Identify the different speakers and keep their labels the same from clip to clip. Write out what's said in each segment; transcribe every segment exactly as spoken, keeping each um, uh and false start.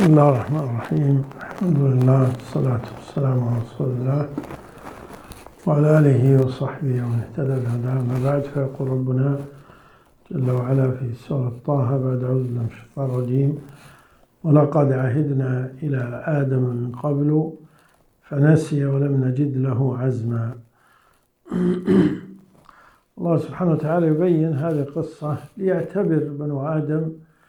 Speaker 1: بسم الله الرحمن الرحيم. الحمد لله والصلاة والسلام على رسول الله وعلى آله وصحبه ومن اهتدى بهداه. أما بعد، فيقول ربنا جل وعلا في سورة طه بعد أعوذ بالله من الشيطان الرجيم: ولقد عهدنا إلى آدم من قبل فنسي ولم نجد له عزما. الله سبحانه وتعالى يبين هذه القصة ليعتبر بنو آدم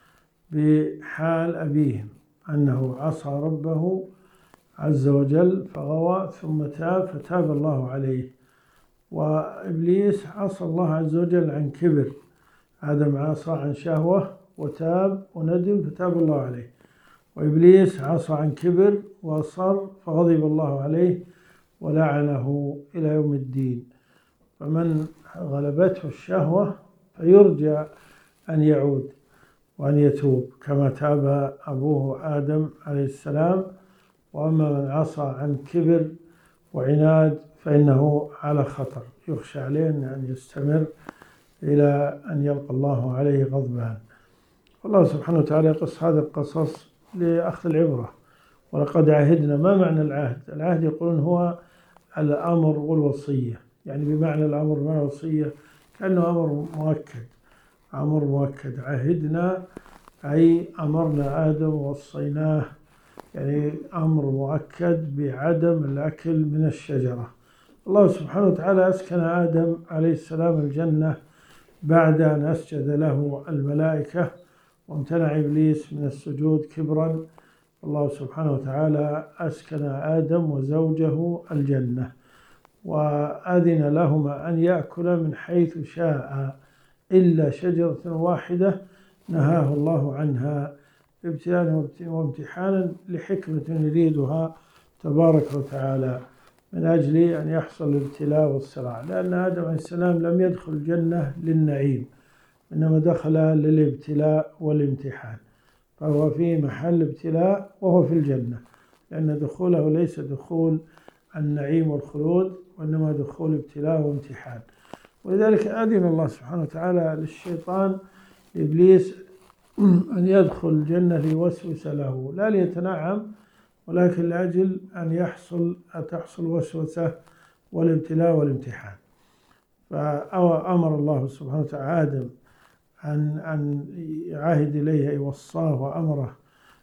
Speaker 1: بحال أبيهم، أنه عصى ربه عز وجل فغوى ثم تاب فتاب الله عليه، وإبليس عصى الله عز وجل عن كبر. آدم عصى عن شهوة وتاب وندم فتاب الله عليه، وإبليس عصى عن كبر وأصر فغضب الله عليه ولعنه إلى يوم الدين. فمن غلبته الشهوة فيرجى أن يعود وأن يتوب كما تاب أبوه آدم عليه السلام. وأما من عصى عن كبر وعناد فإنه على خطر، يخشى عليه أن يستمر إلى أن يلقى الله عليه غضبان. الله سبحانه وتعالى يقص هذا القصص لأخذ العبرة. ولقد عهدنا، ما معنى العهد؟ العهد يقولون هو الأمر والوصية، يعني بمعنى الأمر مع الوصية كأنه أمر مؤكد. أمر مؤكد، عهدنا أي أمرنا آدم ووصيناه، يعني أمر مؤكد بعدم الأكل من الشجرة. الله سبحانه وتعالى أسكن آدم عليه السلام الجنة بعد أن أسجد له الملائكة وامتنع إبليس من السجود كبرا. الله سبحانه وتعالى أسكن آدم وزوجه الجنة وأذن لهما أن يأكلا من حيث شاء إلا شجرة واحدة نهاه الله عنها ابتلاء وامتحانا لحكمة يريدها تبارك وتعالى، من أجل أن يحصل الابتلاء والصراع. لأن آدم عليه السلام لم يدخل الجنة للنعيم، إنما دخل للابتلاء والامتحان، فهو في محل ابتلاء وهو في الجنة، لأن دخوله ليس دخول النعيم والخلود، وإنما دخول ابتلاء وامتحان. ولذلك أذن الله سبحانه وتعالى للشيطان إبليس أن يدخل الجنة ليوسوس له، لا ليتنعم، ولكن لأجل أن يحصل تحصل وسوسة والابتلاء والامتحان. فأمر الله سبحانه وتعالى آدم أن أن يعاهد إليه، يوصاه وأمره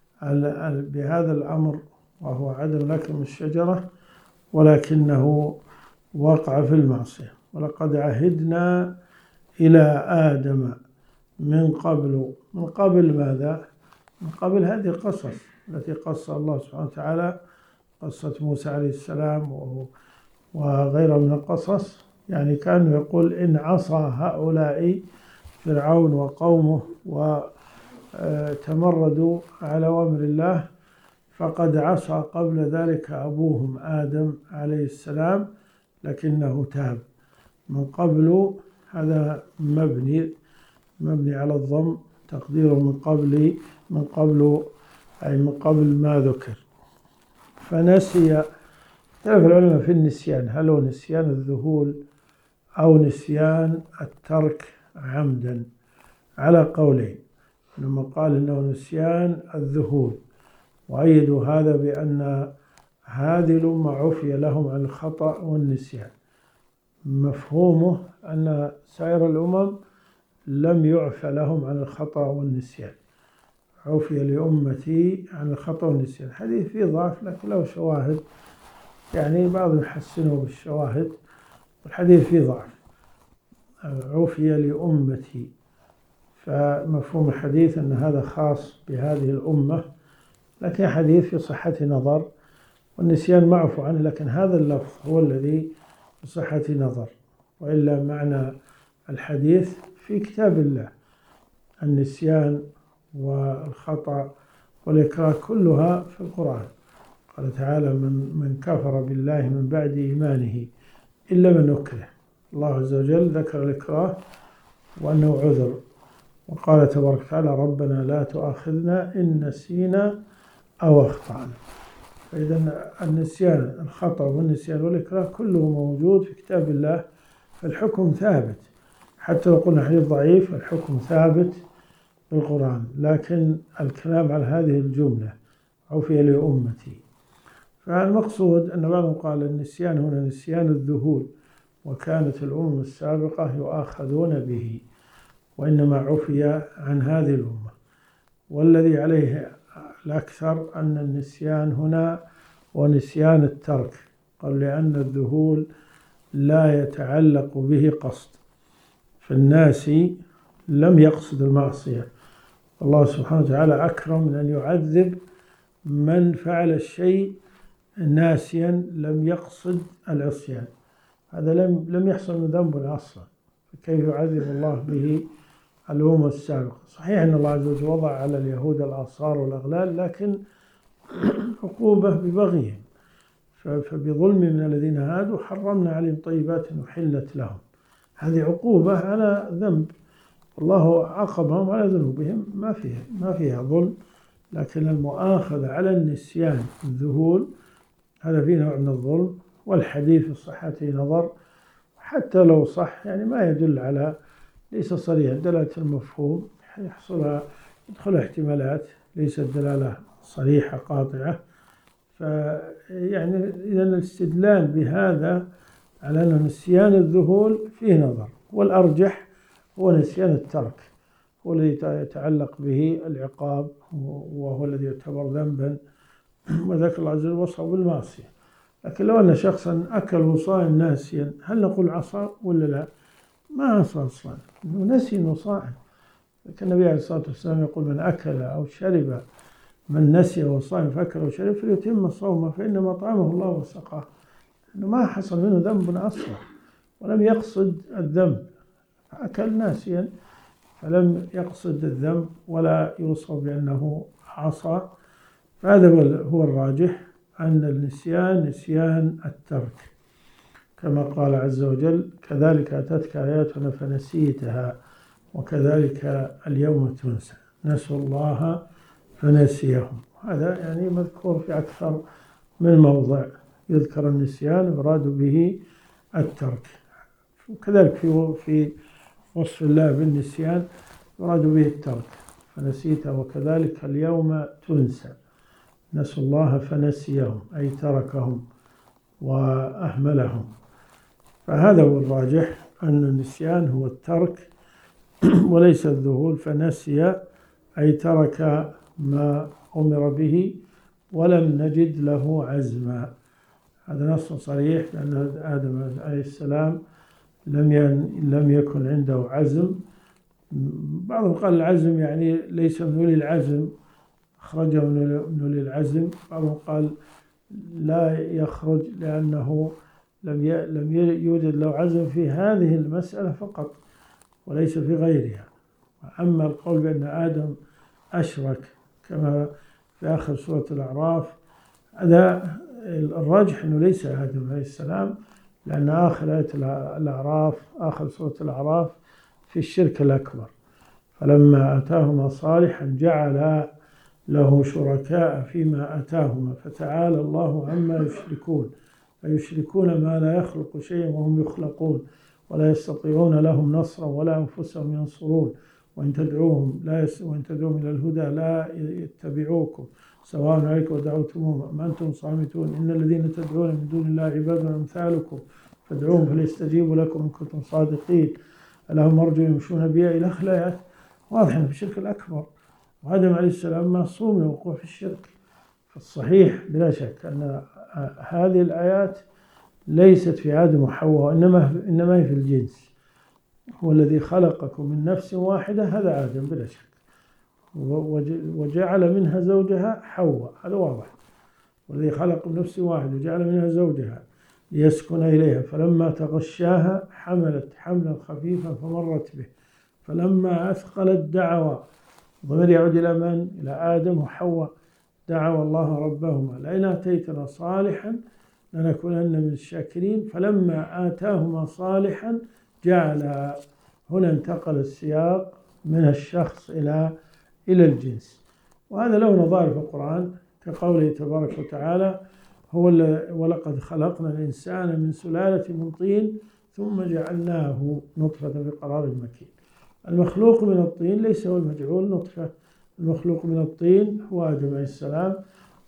Speaker 1: بهذا الأمر وهو عدم الأكل من الشجرة، ولكنه وقع في المعصية. ولقد عهدنا إلى آدم من قبل. من قبل ماذا؟ من قبل هذه القصص التي قص الله سبحانه وتعالى، قصة موسى عليه السلام وغيرها من القصص. يعني كان يقول إن عصى هؤلاء فرعون وقومه وتمردوا على أمر الله فقد عصى قبل ذلك أبوهم آدم عليه السلام لكنه تاب. من قبل هذا مبني مبني على الضم، تقديره من قبل، من قبل أي من قبل ما ذكر. فنسي. اختلف العلماء في النسيان، هل هو نسيان الذهول أو نسيان الترك عمدا، على قولين. لما قال إنه نسيان الذهول، وأيدوا هذا بأن هذه الأمة عفي لهم عن الخطأ والنسيان. مفهومه أن سائر الأمم لم يعفى لهم عن الخطأ والنسيان، عفي لأمتي عن الخطأ والنسيان. حديث فيه ضعف لكن له شواهد، يعني بعضهم يحسنه بالشواهد، والحديث فيه ضعف. عفي لأمتي، فمفهوم الحديث أن هذا خاص بهذه الأمة، لكن حديث في صحة نظر، والنسيان معفو عنه، لكن هذا اللفظ هو الذي في صحة نظر. وإلا معنى الحديث في كتاب الله النسيان والخطأ والإكراه كلها في القرآن. قال تعالى: من من كفر بالله من بعد إيمانه إلا من أكره. الله عز وجل ذكر الإكراه وأنه عذر، وقال تبارك وتعالى: ربنا لا تؤاخذنا إن نسينا أو أخطأنا. فإذا النسيان، الخطأ والنسيان والإكراه كله موجود في كتاب الله، فالحكم ثابت. حتى لو قلنا حديث ضعيف الحكم ثابت بالقرآن. لكن الكلام على هذه الجملة عفي لأمتي. فالمقصود أن بعضهم قال النسيان هنا نسيان الذهول، وكانت الأمم السابقة يؤاخذون به، وإنما عفي عن هذه الأمة. والذي عليه الأكثر أن النسيان هنا ونسيان الترك، قال لأن الذهول لا يتعلق به قصد، فالناس لم يقصد المعصية. الله سبحانه وتعالى أكرم من أن يعذب من فعل الشيء ناسيا لم يقصد العصيان، هذا لم لم يحصل من ذنب أصلا، فكيف يعذب الله به الأمم السابقة؟ صحيح أن الله عز وجل وضع على اليهود الآثار والأغلال، لكن عقوبة ببغيهم، فبظلم من الذين هادوا حرمنا عليهم طيبات أحلت لهم، هذه عقوبة على ذنب، الله عاقبهم على ذنوبهم، ما فيها ما فيها ظلم. لكن المؤاخذة على النسيان الذهول هذا فيه نوع من الظلم، والحديث في صحته نظر، حتى لو صح يعني ما يدل على، ليس صريح دلالة المفهوم، يحصل يدخل احتمالات ليست دلالة صريحة قاطعة. فيعني إذا الاستدلال بهذا على أن نسيان الذهول فيه نظر، والأرجح هو نسيان الترك، هو الذي يتعلق به العقاب، وهو الذي يعتبر ذنبا، وذكر الله عز وجل وصفه بالمعصية. لكن لو أن شخصا أكل وصائم ناسيا، هل نقول عصى ولا لا؟ ما عصى أصلا، إنه نسي إنه صائم. لكن النبي عليه الصلاة والسلام يقول من أكل أو شرب، من نسي وصائم فأكل وشرب فليتم صومه فإنما أطعمه الله وسقاه، إنه ما حصل منه ذنب أصلا ولم يقصد الذنب، أكل ناسيا فلم يقصد الذنب ولا يوصف بأنه عصى. فهذا هو الراجح، أن النسيان نسيان الترك، كما قال عز وجل كذلك أتتك آياتنا فنسيتها وكذلك اليوم تنسى، نسوا الله فنسيهم. هذا يعني مذكور في أكثر من موضع، يذكر النسيان يراد به الترك، وكذلك في في وصف الله بالنسيان يراد به الترك، فنسيته وكذلك اليوم تنسى، نسوا الله فنسيهم أي تركهم وأهملهم. فهذا هو الراجح، أن النسيان هو الترك وليس الذهول، فنسي أي ترك ما أمر به ولم نجد له عزما. هذا نص صريح لأن آدم عليه السلام لم لم يكن عنده عزم. بعضهم قال العزم يعني ليس من أولي العزم، أخرجه من أولي العزم. بعضهم قال لا يخرج لأنه لم لم يوجد له عزم في هذه المسألة فقط وليس في غيرها. أما القول بأن آدم أشرك كما في آخر سورة الأعراف، هذا الراجح أنه ليس آدم عليه السلام، لأن آخر آية الأعراف آخر سورة الأعراف في الشرك الأكبر، فلما آتاهما صالحا جعل له شركاء فيما آتاهما فتعالى الله عما يشركون، فيشركون ما لا يخلق شيئا وهم يخلقون ولا يستطيعون لهم نصرا ولا أنفسهم ينصرون، وإن تدعوهم لا يس... وإن تدعوهم إلى الهدى لا يتبعوكم سواء عليكم ودعوتموهم أم أنتم صامتون، إن الذين تدعون من دون الله عباد أمثالكم فادعوهم فليستجيبوا لكم إن كنتم صادقين، ألهم أرجل يمشون بها إلى آخر. واضح في الشرك الأكبر، وآدم عليه السلام معصوم من الوقوع في الشرك. فالصحيح بلا شك أن هذه الآيات ليست في آدم وحواء، إنما إنما هي في الجنس. هو الذي خلقكم من نفس واحدة، هذا آدم بلا شك، وجعل منها زوجها حواء، هذا واضح. والذي خلق من نفس واحدة وجعل منها زوجها ليسكن إليها فلما تغشاها حملت حملا خفيفا فمرت به فلما أثقلت دعوا، ضمير يعود إلى من؟ إلى آدم وحواء، دعوا الله ربهما لئن آتيتنا صالحا لنكونن من الشاكرين، فلما آتاهما صالحا جعل، هنا انتقل السياق من الشخص إلى إلى الجنس. وهذا له نظائر في القرآن كقوله تبارك وتعالى هو ولقد خلقنا الإنسان من سلالة من طين ثم جعلناه نطفة بقرار مكين. المخلوق من الطين ليس هو المجعول نطفة، المخلوق من الطين هو آدم عليه السلام،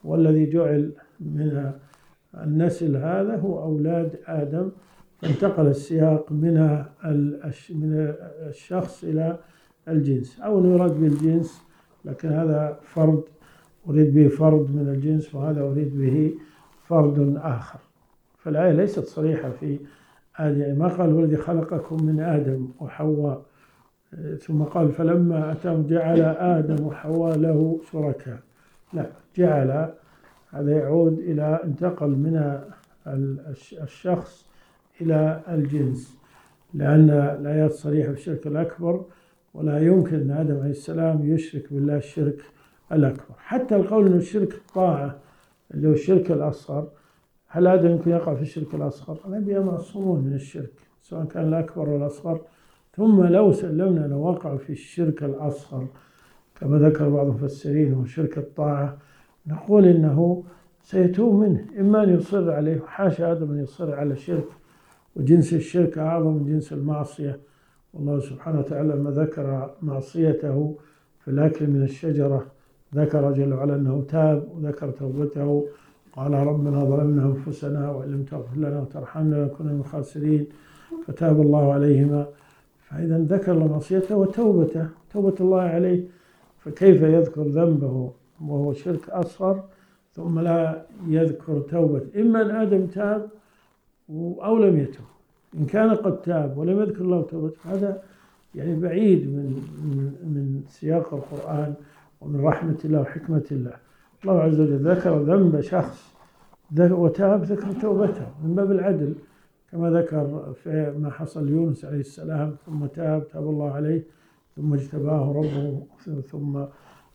Speaker 1: والذي جعل من النسل هذا هو أولاد آدم، فانتقل السياق من من الشخص إلى الجنس، أو يراد بالجنس لكن هذا فرد أريد به فرد من الجنس، وهذا أريد به فرد آخر. فالآية ليست صريحة في آدم، يعني ما قال هو الذي خلقكم من آدم وحواء، ثم قال فلما أتاهم جعل آدم وحواء له شركاء. لا، جعل هذا يعود إلى انتقل من الشخص إلى الجنس، لأن الآيات صريحة في الشرك الأكبر، ولا يمكن أن آدم عليه السلام يشرك بالله الشرك الأكبر. حتى القول أن الشرك الطاعة اللي هو الشرك الأصغر، هل آدم يمكن يقع في الشرك الأصغر؟ الأنبياء معصومون من الشرك سواء كان الأكبر ولا الأصغر. ثم لو سلمنا لو وقع في الشرك الأصغر كما ذكر بعض المفسرين هو شرك الطاعة، نقول إنه سيتوب منه، إما أن يصر عليه، وحاشا آدم أن يصر على الشرك، وجنس الشرك أعظم من جنس المعصية. والله سبحانه وتعالى لما ذكر معصيته في الأكل من الشجرة ذكر جل وعلا أنه تاب، وذكر توبته قال ربنا ظلمنا أنفسنا وإن لم تغفر لنا وترحمنا لنكون من الخاسرين فتاب الله عليهما. فإذا ذكر معصيته وتوبته، توبة الله عليه، فكيف يذكر ذنبه وهو شرك أصغر ثم لا يذكر توبة؟ إما أن آدم تاب أو لم يتب. إن كان قد تاب ولم يذكر الله توبته هذا يعني بعيد من من سياق القرآن ومن رحمة الله وحكمة الله. الله عز وجل ذكر ذنب شخص وتاب، ذكر توبته من باب العدل، كما ذكر في ما حصل يونس عليه السلام، ثم تاب تاب الله عليه ثم اجتباه ربه، ثم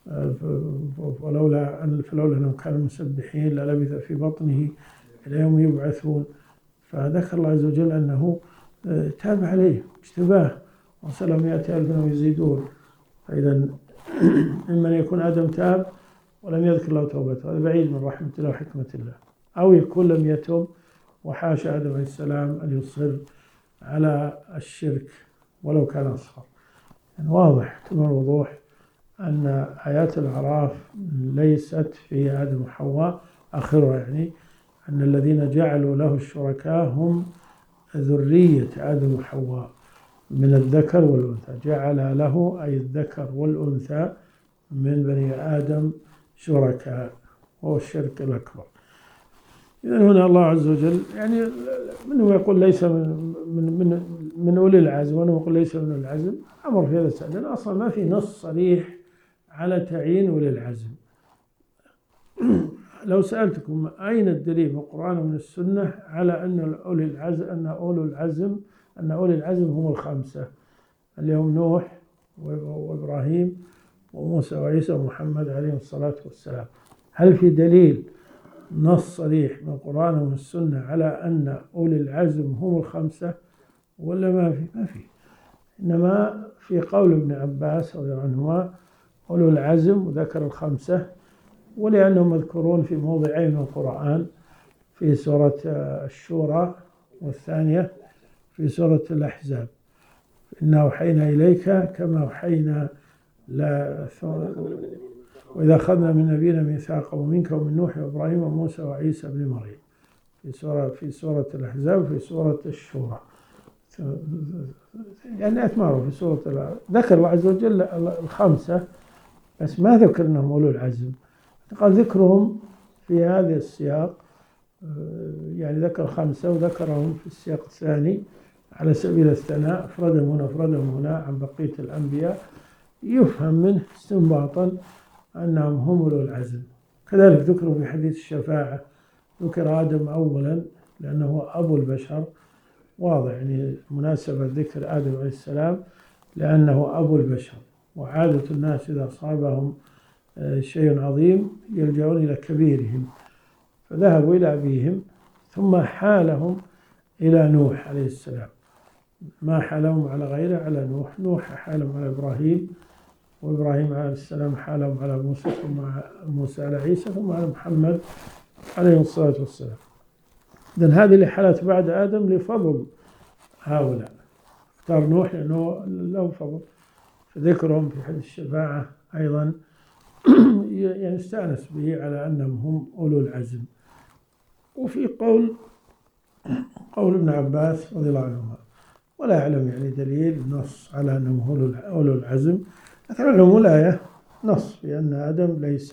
Speaker 1: ولولا أن فلولا أنهم كانوا مسبحين للبث في بطنه إلى يوم يبعثون. فذكر الله عز وجل أنه تاب عليه اجتباه وسلم يأتي ألفا ويزيدون. فإذا إما أن يكون آدم تاب ولم يذكر الله توبته، هذا بعيد من رحمة الله وحكمة الله، أو يكون لم يتب وحاشا آدم عليه السلام أن يصر على الشرك ولو كان أصغر. يعني واضح كما الوضوح أن آيات الأعراف ليست في آدم وحواء آخرها، يعني أن الذين جعلوا له الشركاء هم ذرية آدم وحواء من الذكر والأنثى، جعل له أي الذكر والأنثى من بني آدم شركاء، وهو الشرك الأكبر. إذن هنا الله عز وجل يعني منه يقول ليس من من من, من أولي العزم، ومنه يقول ليس من أولي العزم. أمر في هذا السعد أصلا ما في نص صريح على تعيين أولي العزم. لو سألتكم أين الدليل من القرآن ومن السنة على أن أولي العزم أن أولي العزم أن أولي العزم هم الخمسة اللي هم نوح وإبراهيم وموسى وعيسى ومحمد عليهم الصلاة والسلام؟ هل في دليل نص صريح من القرآن ومن السنة على أن أولي العزم هم الخمسة ولا ما في؟ ما في. إنما في قول ابن عباس رضي الله عنهما أولو العزم وذكر الخمسة، ولأنهم مذكورون في موضعين من القرآن، في سورة الشورى والثانية في سورة الأحزاب، إنا أوحينا إليك كما أوحينا لا وإذا أخذنا من نبينا ميثاقا ومنك ومن نوح وإبراهيم وموسى وعيسى بن مريم، في سورة في سورة الأحزاب وفي سورة الشورى، يعني أثماره في سورة. ذكر الله عز وجل الخمسة بس ما ذكر أنهم أولو العزم، قال ذكرهم في هذا السياق، يعني ذكر خمسة وذكرهم في السياق الثاني على سبيل الثناء، أفردهم هنا أفردهم هنا عن بقية الأنبياء، يفهم منه استنباطا أنهم هم أولو العزم. كذلك ذكروا في حديث الشفاعة، ذكر آدم أولا لأنه هو أبو البشر، واضح يعني مناسبة ذكر آدم عليه السلام لأنه أبو البشر، وعادة الناس إذا أصابهم شيء عظيم يلجؤون إلى كبيرهم، فذهبوا إلى أبيهم ثم حالهم إلى نوح عليه السلام، ما حالهم على غيره على نوح، نوح حالهم على إبراهيم، وإبراهيم عليه السلام حالهم على موسى، ثم موسى على عيسى، ثم على محمد عليه الصلاة والسلام. إذن هذه الحالات بعد آدم لفضل هؤلاء، اختار نوح لأنه له فضل، فذكرهم في حديث الشفاعة أيضا يعني استأنس به على أنهم هم أولو العزم. وفي قول قول ابن عباس رضي الله عنهما، ولا أعلم يعني دليل نص على أنهم أولو العزم، لكن علم الآية نص بأن آدم ليس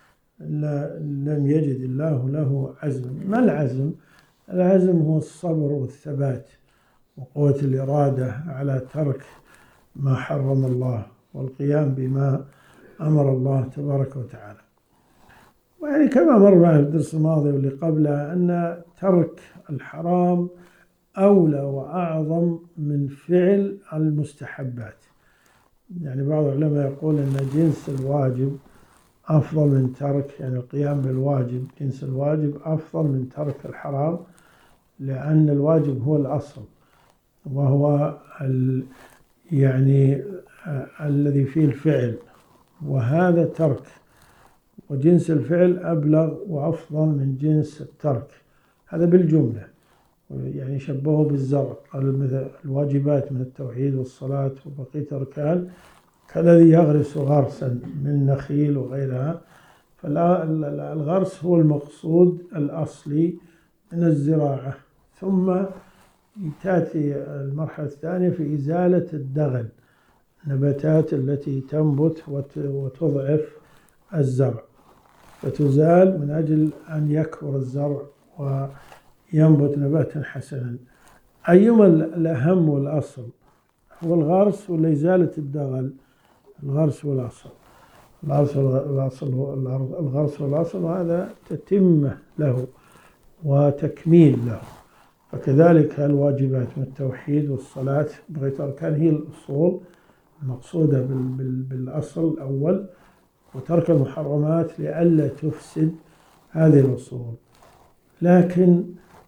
Speaker 1: لم يجد الله له عزم. ما العزم؟ العزم هو الصبر والثبات وقوة الإرادة على ترك ما حرم الله والقيام بما أمر الله تبارك وتعالى. ويعني كما مر معنا في الدرس الماضي واللي قبله أن ترك الحرام أولى وأعظم من فعل المستحبات. يعني بعض العلماء يقول أن جنس الواجب أفضل من ترك، يعني القيام بالواجب جنس الواجب أفضل من ترك الحرام، لأن الواجب هو الأصل وهو ال يعني الذي فيه الفعل، وهذا ترك، وجنس الفعل أبلغ وأفضل من جنس الترك. هذا بالجملة. يعني شبهه بالزرع، قال مثل الواجبات من التوحيد والصلاة وبقية أركان كالذي يغرس غرسا من نخيل وغيرها. فالغرس هو المقصود الأصلي من الزراعة، ثم تأتي المرحلة الثانية في إزالة الدغل، النباتات التي تنبت وتضعف الزرع، فتزال من أجل أن يكبر الزرع وينبت نباتا حسنا. أيما الأهم والأصل، هو الغرس ولا إزالة الدغل؟ الغرس والأصل. الغرس والأصل هو الغرس والأصل، وهذا تتمة له وتكميل له. فكذلك الواجبات من التوحيد والصلاة بقية أركان هي الأصول المقصودة بالأصل الأول، وترك المحرمات لئلا تفسد هذه الأصول. لكن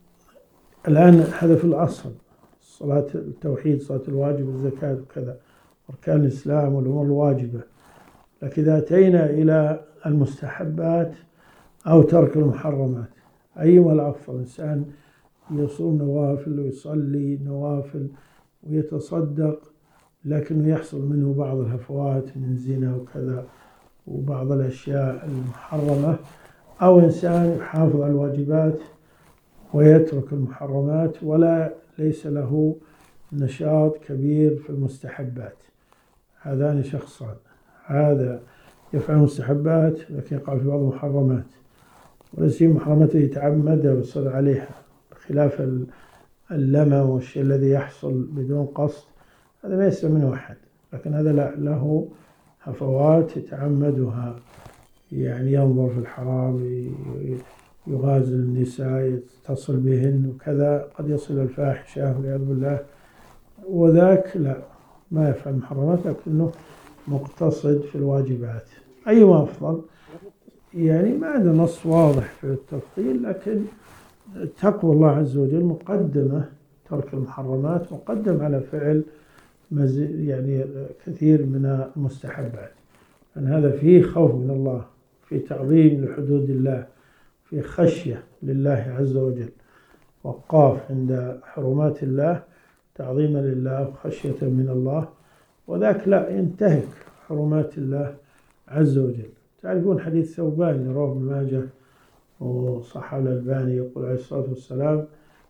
Speaker 1: الآن هذا في الأصل، صلاة التوحيد، صلاة الواجب، والزكاة وكذا، أركان الإسلام والأمور الواجبة. لكن إذا أتينا إلى المستحبات أو ترك المحرمات، أيما الأفضل؟ إنسان يصوم نوافل ويصلي نوافل ويتصدق، لكنه يحصل منه بعض الهفوات من زنا وكذا وبعض الأشياء المحرمة، أو إنسان يحافظ على الواجبات ويترك المحرمات ولا ليس له نشاط كبير في المستحبات. هذان شخصان، هذا يفعل المستحبات لكن يقع في بعض المحرمات، وليس محرمات يتعمد ويصر عليها، خلاف اللمم والشيء الذي يحصل بدون قصد، هذا ما يسلم منه أحد. لكن هذا له هفوات يتعمدها، يعني ينظر في الحرام، يغازل النساء، يتصل بهن وكذا، قد يصل الفاحشة والعياذ بالله. وذاك لا، ما يفعل المحرمات لكنه مقتصد في الواجبات. أيما أفضل؟ يعني ما عندنا نص واضح في التفصيل، لكن تقوى الله عز وجل مقدمة، ترك المحرمات مقدم على فعل يعني كثير من المستحبات. أن هذا فيه خوف من الله، في تعظيم لحدود الله، في خشية لله عز وجل، وقاف عند حرمات الله تعظيما لله وخشية من الله. وذاك لا ينتهك حرمات الله عز وجل. تعرفون حديث ثوبان اللي رواه ابن ماجه وصححه الألباني، يقول عليه الصلاة والسلام: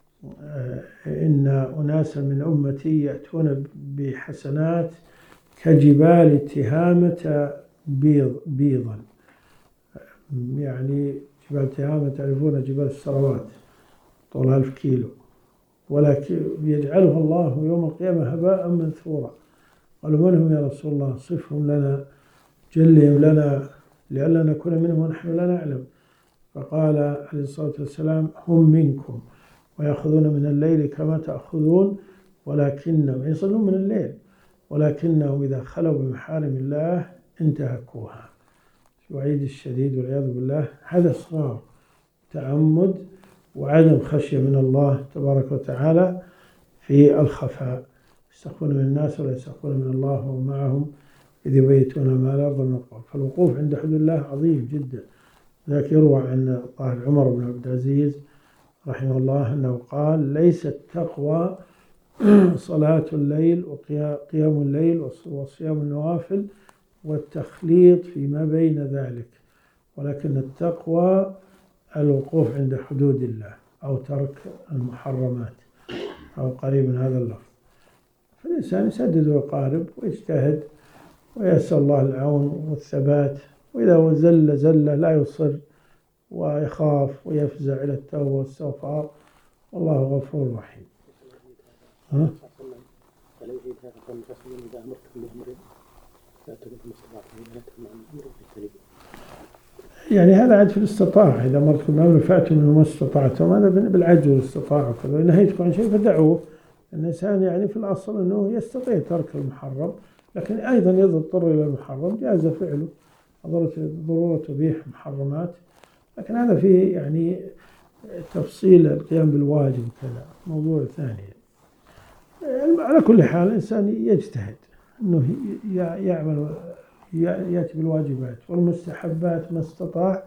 Speaker 1: إن أناسا من أمتي يأتون بحسنات كجبال تهامة بيض بيضا. يعني جبال تهامة تعرفون جبال السروات طولها ألف كيلو، ولكن يجعله الله يوم القيامة هباء منثورا. قالوا: من هم يا رسول الله؟ صفهم لنا، جلهم لنا لئلا نكون منهم ونحن لا نعلم. فقال عليه الصلاة والسلام: هم منكم ويأخذون من الليل كما تأخذون، ولكنهم يصلون من الليل، ولكنهم إذا خلوا بمحارم الله انتهكوها. الوعيد الشديد والعياذ بالله. هذا صغار تعمد وعدم خشية من الله تبارك وتعالى في الخفاء، يستخفون من الناس ولا يستخفون من الله وهم معهم إذ يبيتون ما لا يرضى من القول. فالوقوف عند حدود الله عظيم جدا. ذاك يروى عن طاهر عمر بن عبد العزيز رحمه الله أنه قال: ليس التقوى صلاة الليل وقيام الليل وصيام النوافل والتخليط فيما بين ذلك، ولكن التقوى الوقوف عند حدود الله أو ترك المحرمات أو قريب من هذا اللفظ. فالإنسان يسدد ويقارب ويجتهد ويسأل الله العون والثبات، وإذا زل زل لا يصر ويخاف ويفزع إلى التوبة والاستغفار، والله غفور رحيم. ها؟ يعني هذا عاد في الاستطاعة، إذا مرتكم الأمر فأتوا منه ما استطعتم، هذا بالعجز والاستطاعة وكذا. إن نهيتكم عن شيء فدعوه. الإنسان يعني في الأصل أنه يستطيع ترك المحرم، لكن أيضا إذا اضطر إلى المحرم جاز فعله، ضرورة تبيح محرمات. لكن هذا فيه يعني تفصيل القيام بالواجب وكذا، موضوع ثاني. على كل حال الإنسان يجتهد أنه يعمل يأتي بالواجبات والمستحبات ما استطاع،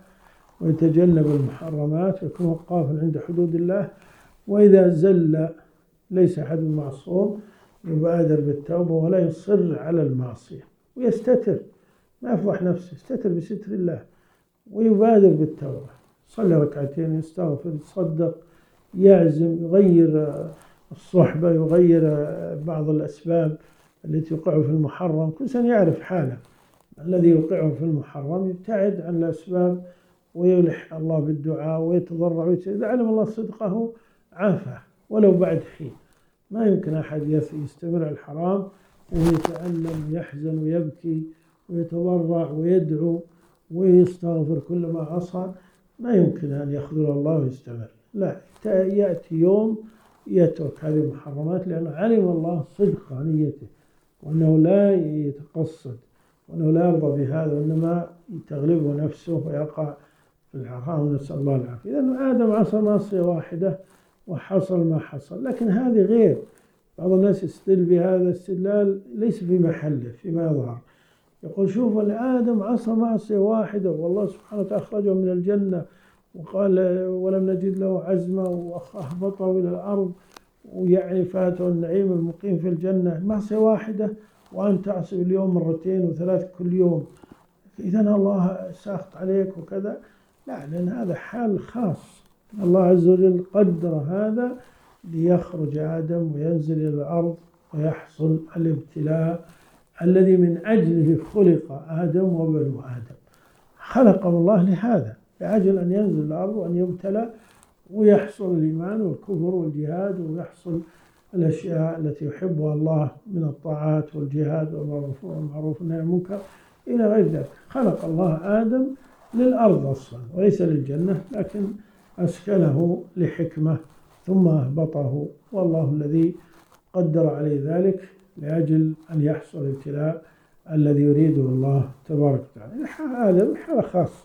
Speaker 1: ويتجنب المحرمات ويكون وقافا عند حدود الله. وإذا زل ليس أحد معصوم، يبادر بالتوبة ولا يصر على المعصية، ويستتر، ما يفضح نفسه، يستتر بستر الله ويبادر بالتوبة، صلي ركعتين، يستغفر، يتصدق، يعزم، يغير الصحبة، يغير بعض الأسباب التي يوقعه في المحرم. كل إنسان يعرف حاله، الذي يوقعه في المحرم يبتعد عن الأسباب ويلح الله بالدعاء ويتضرع ويتسجد. إذا علم الله صدقه عافاه ولو بعد حين. ما يمكن أحد يستمر على الحرام ويتألم ويحزن ويبكي ويتضرع ويدعو ويستغفر كل ما عصى، ما يمكن أن يخذل الله ويستمر. لا، يأتي يوم يترك هذه المحرمات، لأنه علم الله صدق نيته وأنه لا يتقصد وأنه لا يرضى بهذا، وإنما تغلبه نفسه ويقع في الحرام، نسأل الله العافية. لأن آدم عصى معصية واحدة وحصل ما حصل، لكن هذه غير. بعض الناس يستدل بهذا استدلال ليس في محله فيما يظهر، يقول شوف آدم عصى معصية واحدة والله سبحانه وتعالى أخرجه من الجنة وقال ولم نجد له عزما وأهبطه إلى الأرض، ويعني فاته النعيم المقيم في الجنة، معصية واحدة وأنت تعصي اليوم مرتين وثلاث كل يوم، إذا الله ساخط عليك وكذا. لا، لأن هذا حال خاص، الله عز وجل قدر هذا ليخرج آدم وينزل إلى الأرض ويحصل الابتلاء الذي من أجله خلق آدم وبنو آدم. خلقهم الله لهذا، لأجل أن ينزل الأرض وأن يبتلى ويحصل الإيمان والكفر والجهاد، ويحصل الأشياء التي يحبها الله من الطاعات والجهاد والمعروف والنهي عن المنكر إلى غير ذلك. خلق الله آدم للأرض أصلا وليس للجنة، لكن أسكنه لحكمة ثم أهبطه، والله الذي قدر عليه ذلك لأجل أن يحصل الابتلاء الذي يريده الله تبارك وتعالى. هذا حالة خاصة.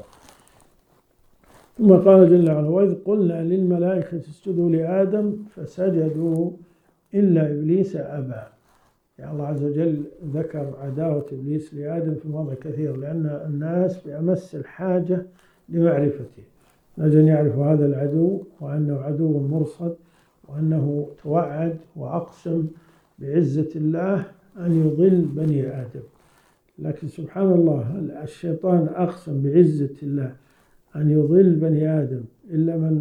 Speaker 1: ثم قال جل وعلا وإذ قلنا للملائكة اسجدوا لآدم فسجدوا إلا إبليس أبى. يعني الله عز وجل ذكر عداوة إبليس لآدم في مواضع كثير، لأن الناس بأمس الحاجة لمعرفته، لازم يعرفوا هذا العدو وأنه عدو مرصد، وأنه توعد وأقسم بعزة الله أن يضل بني آدم. لكن سبحان الله الشيطان أقسم بعزة الله أن يضل بني آدم إلا من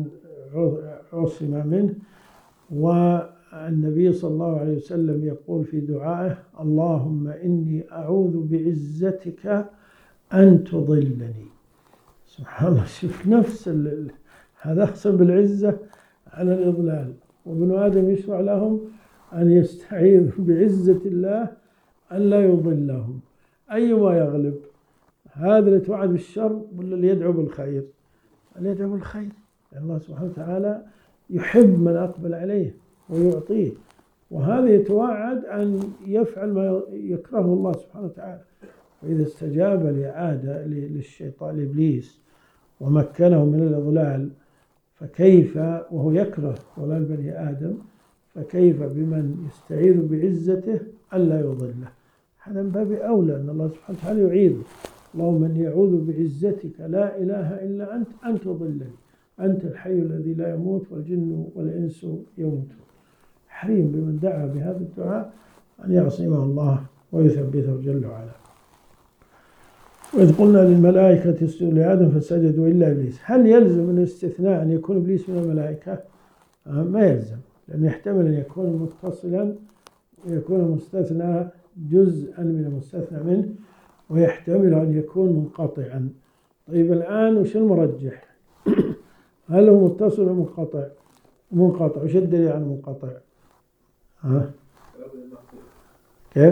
Speaker 1: عصم منه. والنبي صلى الله عليه وسلم يقول في دعائه اللهم إني أعوذ بعزتك أن تضلني. سبحان الله، شوف نفس هذا أقسم بالعزة على الإضلال، وابن آدم يشرع لهم أن يستعيذوا بعزة الله أن لا يضلهم. أيما يغلب، هذا اللي توعد بالشر ولا اللي يدعو بالخير؟ اللي يدعو بالخير، يعني الله سبحانه وتعالى يحب من أقبل عليه ويعطيه، وهذا يتوعد أن يفعل ما يكرهه الله سبحانه وتعالى. فإذا استجاب لعادة للشيطان لإبليس ومكنه من الإضلال، فكيف وهو يكره ضلال بني آدم، فكيف بمن يستعيذ بعزته ألا يضله؟ هذا من باب أولى أن الله سبحانه وتعالى يعيذه. اللهم إني أعوذ بعزتك لا إله إلا أنت أن تضلني، أنت الحي الذي لا يموت والجن والإنس يموتون. حريم بمن دعا بهذا الدعاء أن يعصمه الله ويثبته جل وعلا. وإذ قلنا للملائكة اسجدوا لآدم فسجدوا إلا إبليس. هل يلزم من الاستثناء أن يكون إبليس من الملائكة؟ ما يلزم، لأنه يحتمل أن يكون متصلا ويكون مستثنى جزءا من المستثنى منه، ويحتمل أن يكون منقطعا. طيب الآن وش المرجح؟ هل هو متصل أو منقطع؟ منقطع. وش الدليل على منقطع؟ ها؟ كيف؟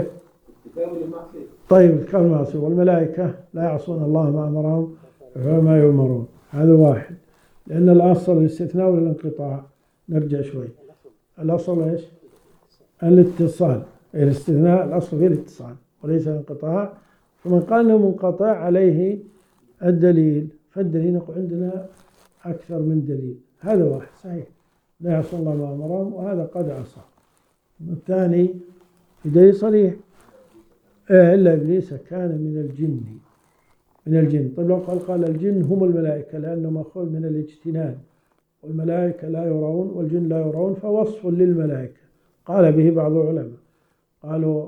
Speaker 1: طيب الكون معصي، والملائكة لا يعصون الله ما أمرهم وما يؤمرون. هذا واحد. لأن الأصل الاستثناء ولا الانقطاع؟ نرجع شوي. الأصل إيش؟ الاتصال. الاستثناء الأصل فيه الاتصال وليس الانقطاع. فمن قال أنه منقطع عليه الدليل، فالدليل عندنا أكثر من دليل. هذا واحد صحيح، لا يعصون الله ما أمرهم، وهذا قد عصى. الثاني دليل صريح، إلا إبليس كان من الجن. من الجن. طيب لو قال قال الجن هم الملائكة، لأنه مأخوذ من الاجتنان، والملائكة لا يرون والجن لا يرون، فوصف للملائكة قال به بعض العلماء. قالوا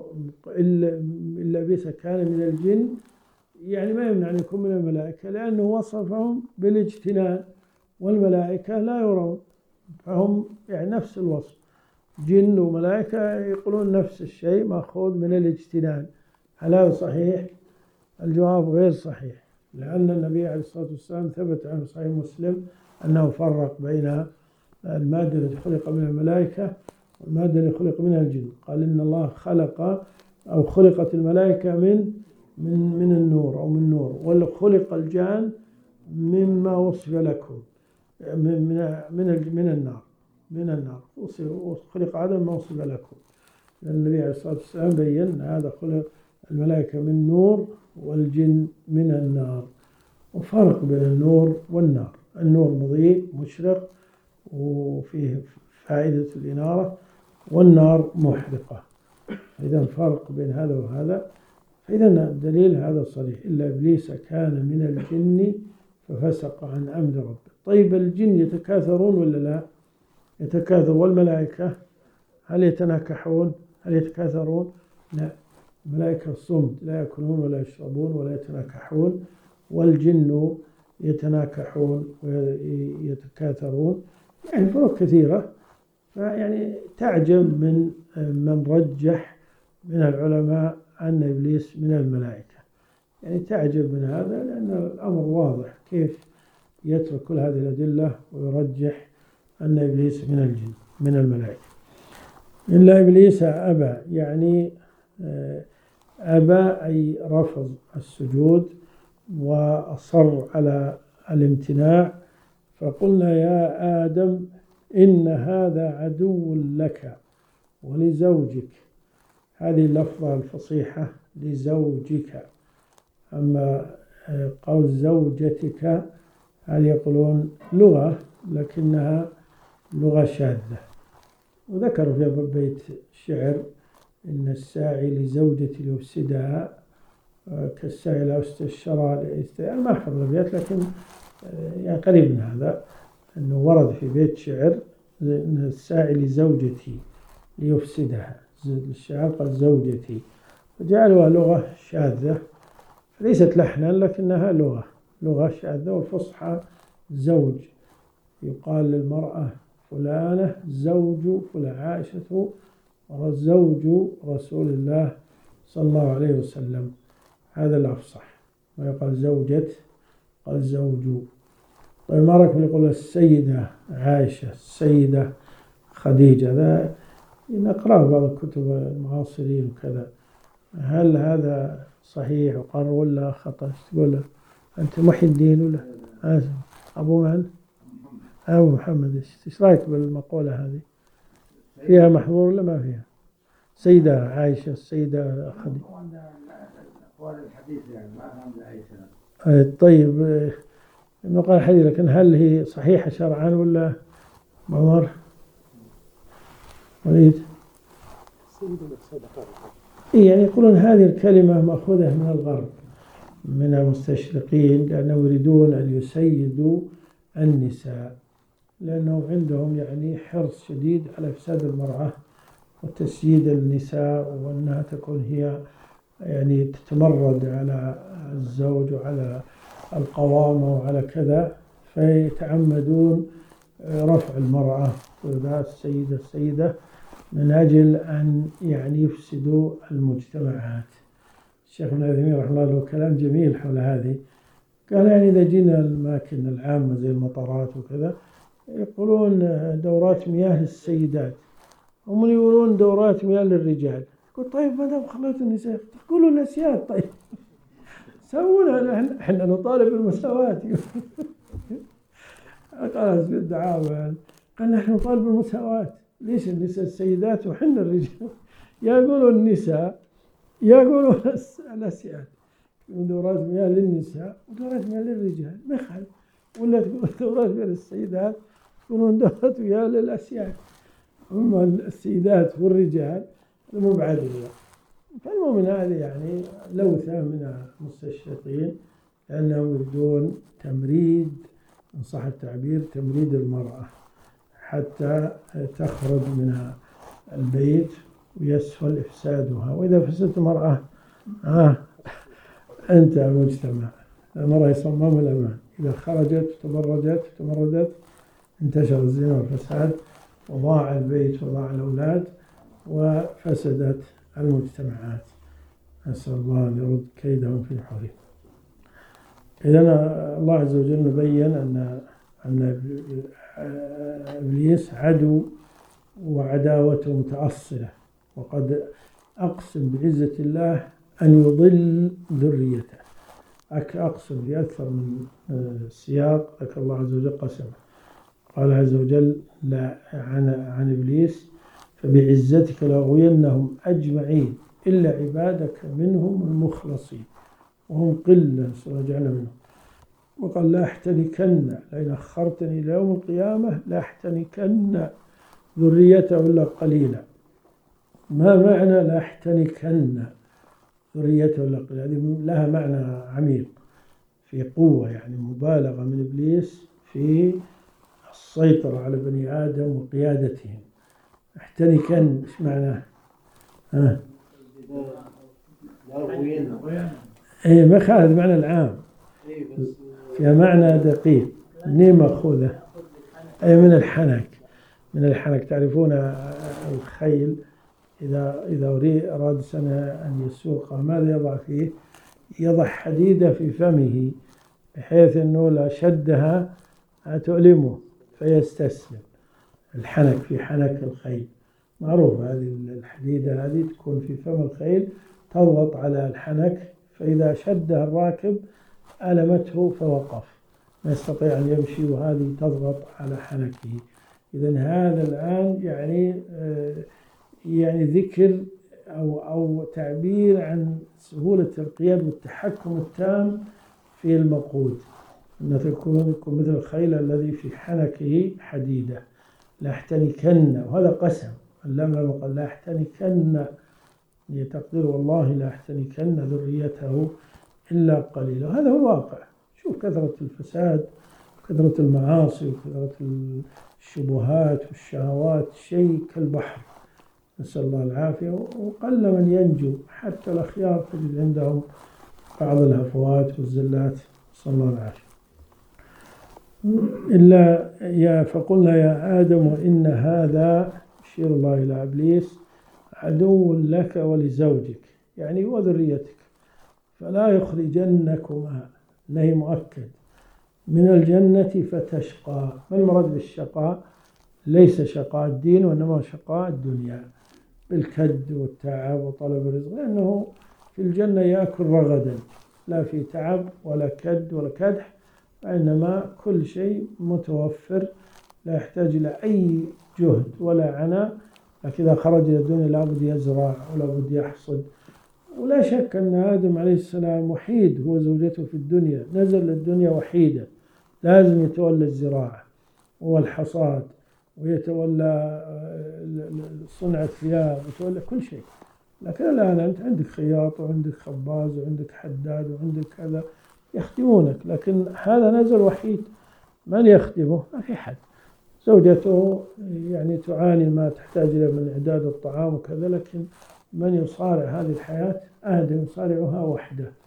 Speaker 1: إلا إبليس كان من الجن، يعني ما يمنع أن يكون من الملائكة، لأنه وصفهم بالاجتنان، والملائكة لا يرون، فهم يعني نفس الوصف. جن وملائكة يقولون نفس الشيء، مأخوذ من الاجتنان. هل هذا صحيح؟ الجواب غير صحيح، لأن النبي عليه الصلاة والسلام ثبت عن صحيح مسلم أنه فرق بين المادة التي خلق من الملائكة والمادة التي خلق منها الجن. قال إن الله خلق أو خلقت الملائكة من من من النور أو من نور، وخلق الجان مما وصف لكم من من من من النار من النار وخلق آدم ما وصف لكم. لأن النبي عليه الصلاة والسلام بين هذا خلق الملائكة من نور والجن من النار، وفرق بين النور والنار. النور مضيء مشرق وفيه فائدة الإنارة، والنار محرقة. إذا فرق بين هذا وهذا. فإذا الدليل هذا صريح، إلا إبليس كان من الجن ففسق عن أمر ربه. طيب الجن يتكاثرون ولا لا؟ يتكاثر. والملائكة هل يتناكحون؟ هل يتكاثرون؟ لا، الملائكة صمت، لا يأكلون ولا يشربون ولا يتناكحون، والجن يتناكحون ويتكاثرون. يعني فروق كثيرة. فيعني تعجب من من رجح من العلماء أن إبليس من الملائكة، يعني تعجب من هذا، لأن الأمر واضح. كيف يترك كل هذه الأدلة ويرجح أن إبليس من الجن من الملائكة؟ إلا إبليس أبى، يعني أبى أي رفض السجود وأصر على الامتناع. فقلنا يا آدم إن هذا عدو لك ولزوجك. هذه اللفظة الفصيحة لزوجك. أما قول زوجتك هل يقولون لغة، لكنها لغة شاذة. وذكروا في بيت الشعر إن الساعي لزوجتي ليفسدها كالساعي لا استشرى. ما أحفظ الأبيات، لكن يعني قريب من هذا، أنه ورد في بيت شعر إن الساعي لزوجتي ليفسدها. الشاعر قال زوجتي، فجعلوها لغة شاذة، ليست لحنا لكنها لغة لغة شاذة. والفصحى زوج، يقال للمرأة فلانة زوج فلان، عائشة زوج رسول الله صلى الله عليه وسلم. هذا الأفصح. ما يقال زوجة، قال زوج. طيب ما رأيكم يقول السيدة عائشة، السيدة خديجة؟ هذا نقرأه بعض الكتب المعاصرين وكذا. هل هذا صحيح وقر ولا خطأ؟ تقول أنت محي الدين ولا أبو من؟ أبو محمد. إيش رأيك بالمقولة هذه؟ فيها محظور ولا ما فيها؟ سيدة عائشة، السيدة خديجة. طيب نقول الحديث، لكن هل هي صحيحة شرعا ولا عمر وليد؟ يعني يقولون هذه الكلمة مأخوذة من الغرب، من المستشرقين، لأنهم يريدون أن يسيدوا النساء، لأنهم عندهم يعني حرص شديد على إفساد المرأة وتسييد النساء، وأنها تكون هي يعني تتمرد على الزوج وعلى القوامة وعلى كذا، فيتعمدون رفع المرأة وذا السيدة السيدة من أجل أن يعني يفسدوا المجتمعات. الشيخ ابن عثيمين رحمه الله له كلام جميل حول هذه، قال يعني إذا جينا الأماكن العامة زي المطارات وكذا يقولون دورات مياه للسيدات، هم يقولون دورات مياه للرجال. قلت طيب ما دام خليتوا النساء قولوا الأسياد، طيب سوونا، احنا نطالب بالمساواة. خلاص بالدعاوى قال نحن نطالب بالمساواة، ليش النساء السيدات وحنا الرجال؟ يقولوا النساء يقولوا الأسياد، دورات مياه للنساء ودورات مياه للرجال ما يخالف، ولا تقول دورات مياه للسيدات يقولون دورات مياه للأسياد، أما السيدات والرجال مو بعدلية. فالمهم هذه يعني لوثة من المستشرقين لأنهم يريدون تمريد، إن صح التعبير، تمريد المرأة حتى تخرج من البيت ويسهل إفسادها. وإذا فسدت المرأة آه أنت المجتمع، المرأة يصمم الأمان، إذا خرجت وتبرجت وتمردت انتشر الزنا والفساد وضاع البيت وضاع الأولاد وفسدت المجتمعات. نسأل الله أن يرد كيدهم في نحورهم. إذن الله عز وجل مبين أن أن إبليس عدو وعداوته متأصلة، وقد أقسم بعزة الله أن يضل ذريته، أقسم بأكثر من سياق ذكر الله عز وجل قسمه. قال عز وجل لا عن, عن إبليس فبعزتك لأغوينهم أجمعين إلا عبادك منهم المخلصين وهم قلة سرجعنا منهم. وقال لا أحتنكن لئن أخرتني إلى يوم القيامة لا أحتنكن ذريته إلا قليلا. ما معنى لا أحتنكن ذريته إلا قليلا؟ هذه لها معنى عميق في قوة، يعني مبالغة من إبليس في السيطرة على بني آدم وقيادتهم. احتنكن إيش معناه؟ ها؟ إيه ما خالد معنى العام، فيها معنى دقيق. منين مأخوذة؟ أي من الحنك، من الحنك. تعرفون الخيل إذا إذا أراد سنة أن يسوق ماذا يضع فيه؟ يضع حديدة في فمه بحيث أنه لا شدها تؤلمه فيستسلم. الحنك في حنك الخيل معروف، هذه الحديدة هذه تكون في فم الخيل تضغط على الحنك، فإذا شدها الراكب ألمته فوقف ما يستطيع أن يمشي، وهذه تضغط على حنكه. إذن هذا الآن يعني يعني ذكر أو أو تعبير عن سهولة القياد والتحكم التام في المقود، أن تكون يكون مثل الخيل الذي في حنكه حديدة. لا احتنكن، وهذا قسم، اللام لما قال لا احتنكن تقدير والله لا احتنكن ذريته إلا قليلا. وهذا هو الواقع. شوف كثرة الفساد وكثرة المعاصي وكثرة الشبهات والشهوات شيء كالبحر، نسأل الله العافية. وقل من ينجو، حتى الأخيار تجد عندهم بعض الهفوات والزلات، نسأل الله العافية. إلا يا فقلنا يا آدم إن هذا، يشير الله إلى إبليس، عدو لك ولزوجك يعني وذريتك، فلا يخرجنكما، نهي مؤكد، من الجنة فتشقى. ما المراد بالشقاء؟ ليس شقاء الدين وإنما شقاء الدنيا بالكد والتعب وطلب الرزق، لأنه في الجنة يأكل رغدا، لا في تعب ولا كد ولا كدح، وإنما كل شيء متوفر، لا يحتاج إلى أي جهد ولا عناء. لكن إذا خرج إلى الدنيا لابد يزرع ولابد يحصد. ولا شك أن آدم عليه السلام وحيد، هو زوجته في الدنيا، نزل للدنيا وحيدا، لازم يتولى الزراعة والحصاد ويتولى صنع الثياب ويتولى كل شيء. لكن الآن أنت عندك خياط وعندك خباز وعندك حداد وعندك كذا يخدمونك، لكن هذا نزل وحيد، من يخدمه؟ ما في حد. زوجته يعني تعاني ما تحتاج إلى من إعداد الطعام وكذا، لكن من يصارع هذه الحياة آدم يصارعها وحده،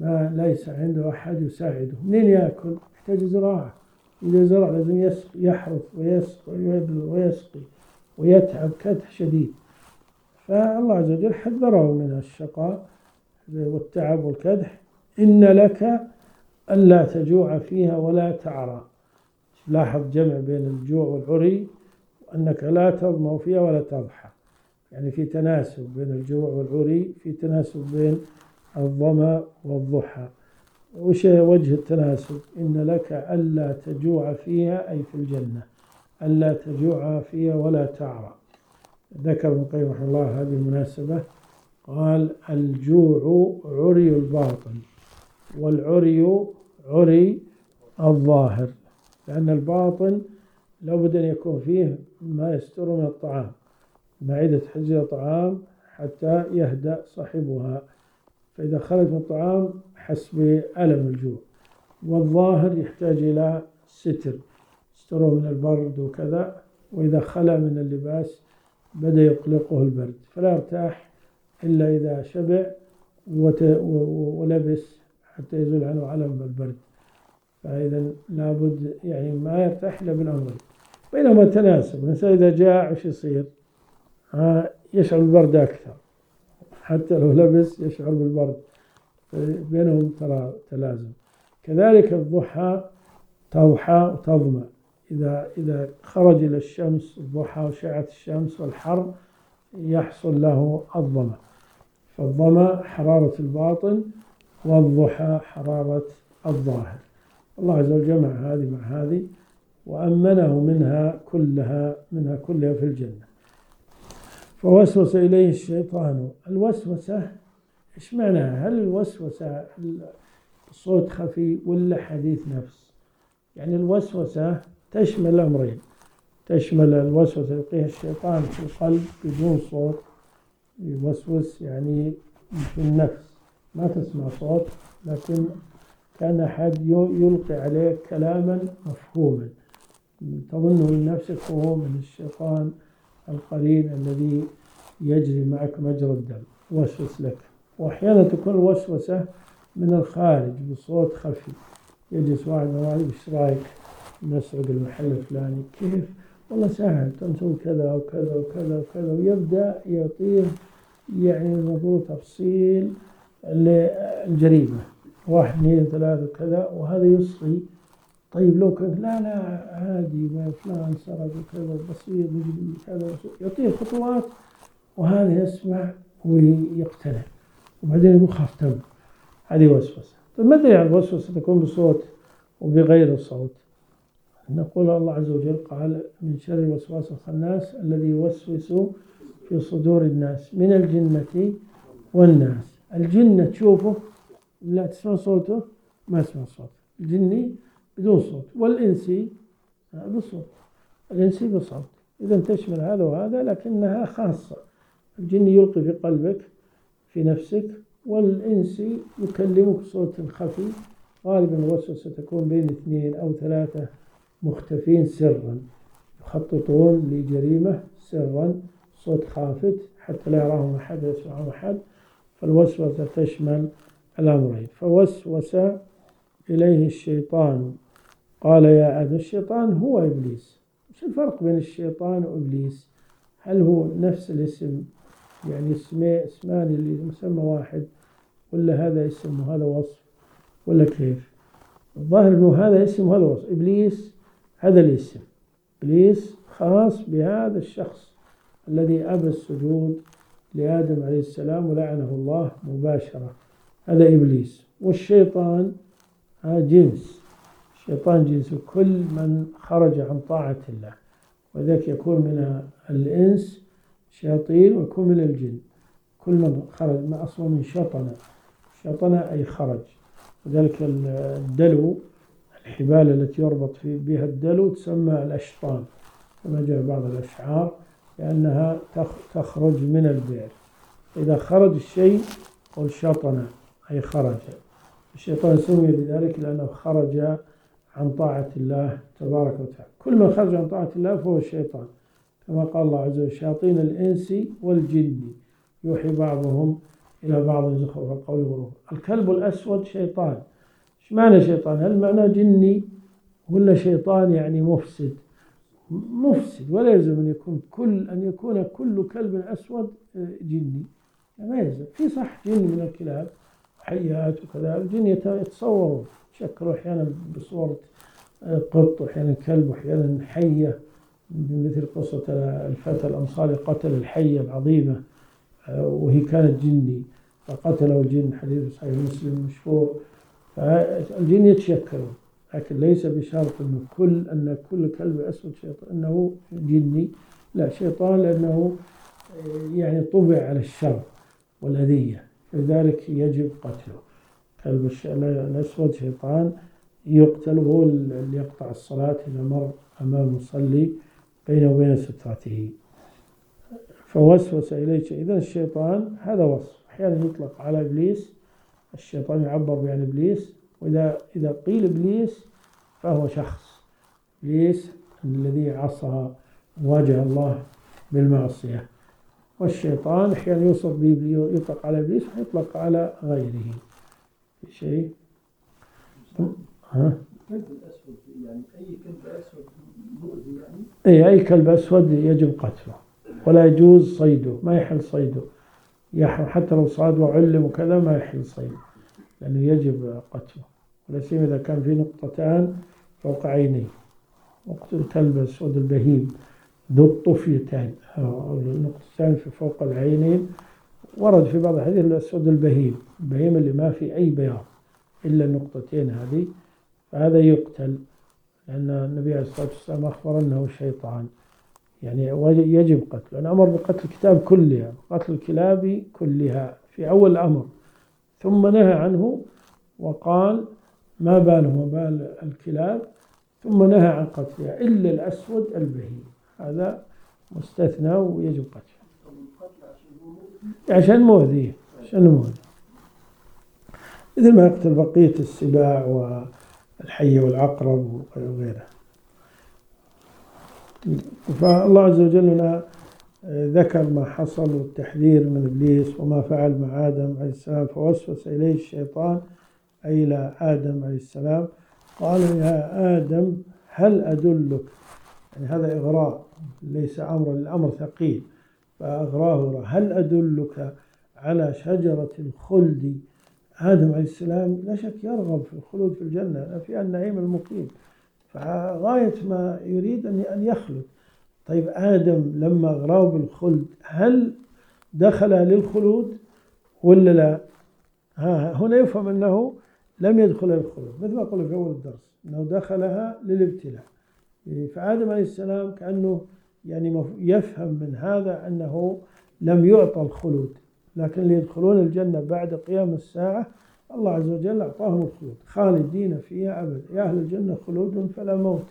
Speaker 1: ما ليس عنده أحد يساعده، منين يأكل؟ يحتاج زراعة، إذا زرع لازم يحرث ويسقي ويبذر ويسقي ويتعب كدح شديد. فالله عز وجل حذره من الشقاء والتعب والكدح. إن لك ألا تجوع فيها ولا تعرى. لاحظ جمع بين الجوع والعري، وأنك لا تظمأ فيها ولا تضحى، يعني في تناسب بين الجوع والعري، في تناسب بين الظمأ والضحى. وش وجه التناسب؟ إن لك ألا تجوع فيها أي في الجنة، ألا تجوع فيها ولا تعرى. ذكر ابن القيم رحمه الله هذه المناسبة، قال الجوع عري الباطن، والعري عري الظاهر، لأن الباطن لو بد أن يكون فيه ما يستر من الطعام، معدة حجر طعام حتى يهدأ صاحبها، فإذا خرج من الطعام حس بألم الجوع. والظاهر يحتاج إلى ستر، يستره من البرد وكذا، وإذا خلى من اللباس بدأ يقلقه البرد، فلا يرتاح إلا إذا شبع ولبس حتى يزول عنه علم البرد. فإذا لابد يعني ما يرتاح إلا بالأمر، بينما تناسب. الإنسان إذا جاع وش يصير؟ يشعر بالبرد أكثر، حتى لو لبس يشعر بالبرد، بينهم ترى تلازم. كذلك الضحى تضحى وتظمأ، إذا إذا خرج إلى الشمس الضحى وشعت الشمس والحر يحصل له الظمأ. فالظمأ حرارة الباطن، والضحى حرارة الظاهر. الله عز وجل جمع هذه مع هذه وأمنه منها كلها منها كلها في الجنة. فوسوس إليه الشيطان. الوسوسة إيش معناها؟ هل الوسوسة صوت خفي ولا حديث نفس؟ يعني الوسوسة تشمل أمرين، تشمل الوسوسة يلقيها الشيطان في القلب بدون صوت، يوسوس يعني في النفس ما تسمع صوت، لكن كان أحد يلقي عليك كلاما مفهوما تظنه من نفسك وهو من الشيطان القرين الذي يجري معك مجرى الدم، وسوس لك. وأحيانا تكون الوسوسة من الخارج بصوت خفي، يجلس واحد معي ايش رايك نسرق المحل الفلاني؟ كيف؟ والله سهل، تنسوا كذا وكذا وكذا وكذا، ويبدأ يطير يعني المفروض تفصيل للجريمة، واحد اثنين ثلاثة وكذا، وهذا يصغي. طيب لو كان لا لا عادي ما فلان سرق وكذا بسيط كذا، يطير خطوات وهذا يسمع ويقتنع، وبعدين يخاف تم. هذه وسوسة. طيب ماذا يعني الوسوسة تكون بصوت وبغير الصوت؟ نقول الله عز وجل قال من شر الوسواس الخناس الذي يوسوس في صدور الناس من الجنة والناس. الجنة تشوفه لا تسمع صوته، ما تسمع صوته. الجني بدون صوت، والإنسي بصوت، الإنسي بصوت. إذا تشمل هذا وهذا، لكنها خاصة. الجني يلقي في قلبك في نفسك، والإنسي يكلمك بصوت خفي. غالبا الوسوسة تكون بين اثنين أو ثلاثة مختفين سرا، يخططون لجريمة سرا، صوت خافت حتى لا يراهم أحد ويسمعهم أحد. فالوسوسة تشمل الأمرين. فوسوس إليه الشيطان قال يا آدم. الشيطان هو إبليس. وش الفرق بين الشيطان وإبليس؟ هل هو نفس الاسم، يعني اسمه اسمان اللي مسمى واحد، ولا هذا اسم وهذا وصف، ولا كيف؟ الظاهر أنه هذا اسم وهذا وصف. إبليس هذا الاسم، إبليس خاص بهذا الشخص الذي أبى السجود لآدم عليه السلام ولعنه الله مباشرة، هذا إبليس. والشيطان جنس، الشيطان جنس كل من خرج عن طاعة الله، وذلك يكون من الإنس شياطين ويكون من الجن كل من خرج، ما أصله من شطنة، شطنة أي خرج. وذلك الدلو، الحبال التي يربط بها الدلو تسمى الأشطان كما جاء بعض الأشعار، لأنها تخرج من البئر. إذا خرج الشيء قل شطنة أي خرج. الشيطان سمي بذلك لأنه خرج عن طاعة الله تبارك وتعالى. كل من خرج عن طاعة الله فهو الشيطان، كما قال الله عز وجل شياطين الإنس والجن يوحي بعضهم إلى بعض زخرف القول غرور. الكلب الأسود شيطان. إيش معنى شيطان؟ هل معناه جني ولا شيطان يعني مفسد؟ مفسد، ولا يلزم أن يكون كل أن يكون كل كلب أسود جني، ما يلزم. في صح جن من الكلاب حيات وكذا، الجن يتصورون يشكلوا أحيانا بصورة قط وأحيانا كلب وأحيانا حية، مثل قصة الفتى الأنصاري قتل الحية العظيمة وهي كانت جني فقتله الجن، حديث صحيح مسلم مشهور. فالجن يتشكلون، لكن ليس بشرط أنه كل أن كل كلب أسود شيطان أنه جني، لا، شيطان لأنه يعني طبع على الشر والأذية، لذلك يجب قتله. كلب الأسود شيطان يقتل، وهو اللي يقطع الصلاة إذا مر أمام المصلي بينه وبين سترته فوسوس إليه. إذن الشيطان هذا وصف، أحيانا يطلق على إبليس، الشيطان يعبر بأن إبليس، وإذا إذا قيل إبليس فهو شخص، إبليس الذي عصى واجه الله بالمعصية. والشيطان أحيانا يوصف به، يطلق على إبليس ويطلق على غيره. في شيء؟ ها؟
Speaker 2: الكلب الأسود يعني أي كلب أسود مؤذي يعني؟
Speaker 1: أي أي كلب أسود يجب قتله، ولا يجوز صيده، ما يحل صيده، حتى لو صاد وعلم وكذا ما يحل صيده، لأنه يجب قتله، ولا سيما إذا كان في نقطتان فوق عينيه. نقطة الكلب الأسود البهيم ذو الطفيتان، النقطتان في فوق العينين، ورد في بعض الحديث الأسود البهيم، البهيم اللي ما في أي بياض إلا النقطتين هذه، فهذا يقتل، لأن النبي عليه الصلاة والسلام أخبر أنه شيطان، يعني يجب قتله. أنا أمر بقتل الكلاب كلها، قتل الكلاب كلها في أول الأمر، ثم نهى عنه وقال ما باله ما بال الكلاب، ثم نهى عن قتلها إلا الأسود البهيم، هذا مستثنى ويجب قتله عشان مؤذيه، عشان مؤذيه، مثل ما يقتل بقية السباع والحية والعقرب وغيره. فالله عز وجل هنا ذكر ما حصل والتحذير من إبليس وما فعل مع آدم عليه السلام، فوسوس إليه الشيطان أي إلى آدم عليه السلام قال يا آدم هل أدلك، يعني هذا إغراء ليس أمر، الأمر ثقيل فأغراه، هل أدلك على شجرة الخلد. آدم عليه السلام لا شك يرغب في الخلود في الجنة، فيها النعيم المقيم، فغاية ما يريد أن يخلد. طيب آدم لما أغراه بالخلد هل دخل للخلود ولا لا؟ ها هنا يفهم أنه لم يدخل للخلود، مثل ما قلنا في أول الدرس أنه دخلها للابتلاء. فآدم عليه السلام كأنه يعني يفهم من هذا أنه لم يعطى الخلود، لكن اللي يدخلون الجنة بعد قيام الساعة الله عز وجل أعطاهم الخلود خالدين فيها أبدا، يا أهل الجنة خلود فلا موت،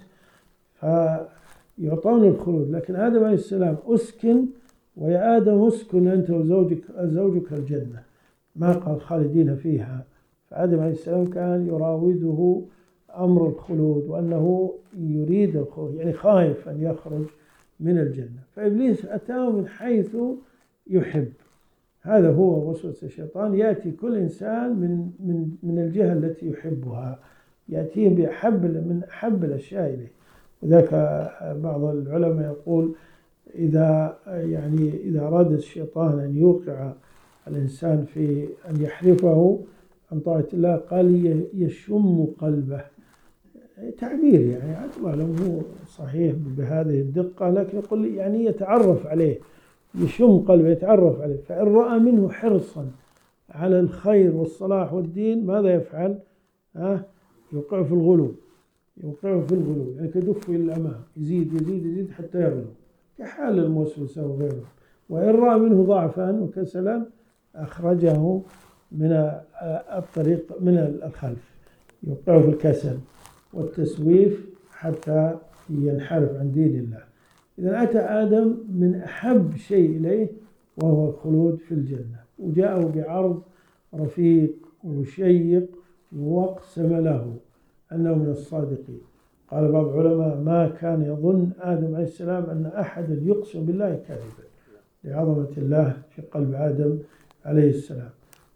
Speaker 1: فيعطون الخلود. لكن آدم عليه السلام أسكن، ويا آدم أسكن أنت وزوجك زوجك الجنة، ما قال خالدين فيها. فآدم عليه السلام كان يراوده أمر الخلود وأنه يريد الخلود، يعني خايف أن يخرج من الجنة. فإبليس أتاه من حيث يحب، هذا هو وسوسة الشيطان، يأتي كل إنسان من من من الجهة التي يحبها، يأتيه بأحب من أحب الأشياء إليه. وذاك بعض العلماء يقول إذا يعني إذا أراد الشيطان أن يوقع الإنسان في أن يحرفه عن طاعة الله قال يشم قلبه، تعبير يعني ما له هو صحيح بهذه الدقة، لكن يقول يعني يتعرف عليه، يشم قلبه يتعرف عليه. فإن رأى منه حرصا على الخير والصلاح والدين ماذا يفعل؟ ها يوقع في الغلو، يوقع في الغلو يعني كدف إلى الأمام، يزيد يزيد يزيد حتى يغلو، كحال الموسوسة وغيره. وإن رأى منه ضعفا وكسلا أخرجه من الطريق من الخلف، يوقع في الكسل والتسويف حتى ينحرف عن دين الله. إذا أتى آدم من أحب شيء إليه وهو الخلود في الجنة، وجاءه بعرض رفيق وشيق واقسم له أنه من الصادقين. قال بعض العلماء ما كان يظن آدم عليه السلام أن أحد يقسم بالله كاذبا، لعظمة الله في قلب آدم عليه السلام.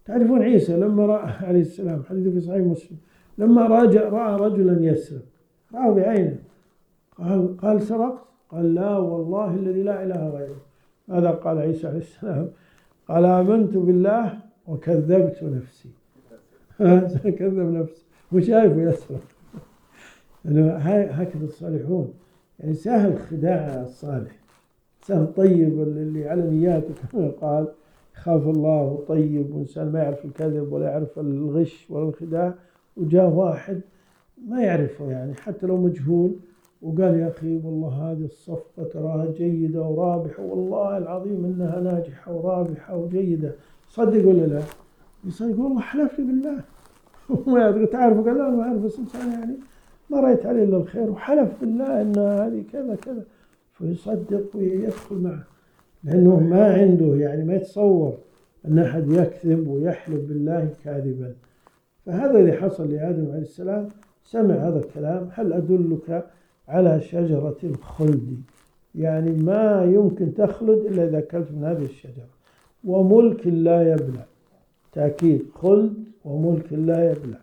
Speaker 1: تعرفون عيسى لما رأى عليه السلام، حديث في صحيح مسلم، لما راجع رأى رجلا يسرق، رأى بعينه، قال قال سرقت؟ قال لا والله الذي لا إله غيره. ماذا قال عيسى عليه السلام؟ قال آمنت بالله وكذبت نفسي. كذب نفسه وشايفه يسرق. يعني هكذا الصالحون، يعني سهل خداع الصالح، سهل طيب اللي على نياته كما قال خاف الله طيب، وإنسان ما يعرف الكذب ولا يعرف الغش ولا الخداع، وجاء واحد ما يعرفه يعني حتى لو مجهول وقال يا أخي والله هذه الصفقة تراها جيدة ورابحة، والله العظيم إنها ناجحة ورابحة وجيدة، صدق ولا لا؟ يصدق والله حلف لي بالله. وما يدري تعرفه، قال لا ما أعرف، بس إنسان يعني ما رأيت عليه إلا الخير وحلف بالله إن هذه كذا كذا، فيصدق ويدخل معه، لأنه ما عنده يعني ما يتصور أن أحد يكذب ويحلف بالله كاذبا. فهذا اللي حصل لآدم عليه السلام، سمع هذا الكلام: هل أدلك على شجرة الخلد؟ يعني ما يمكن تخلد إلا إذا أكلت من هذه الشجرة، وملك لا يبلى. تأكيد خلد وملك لا يبلى.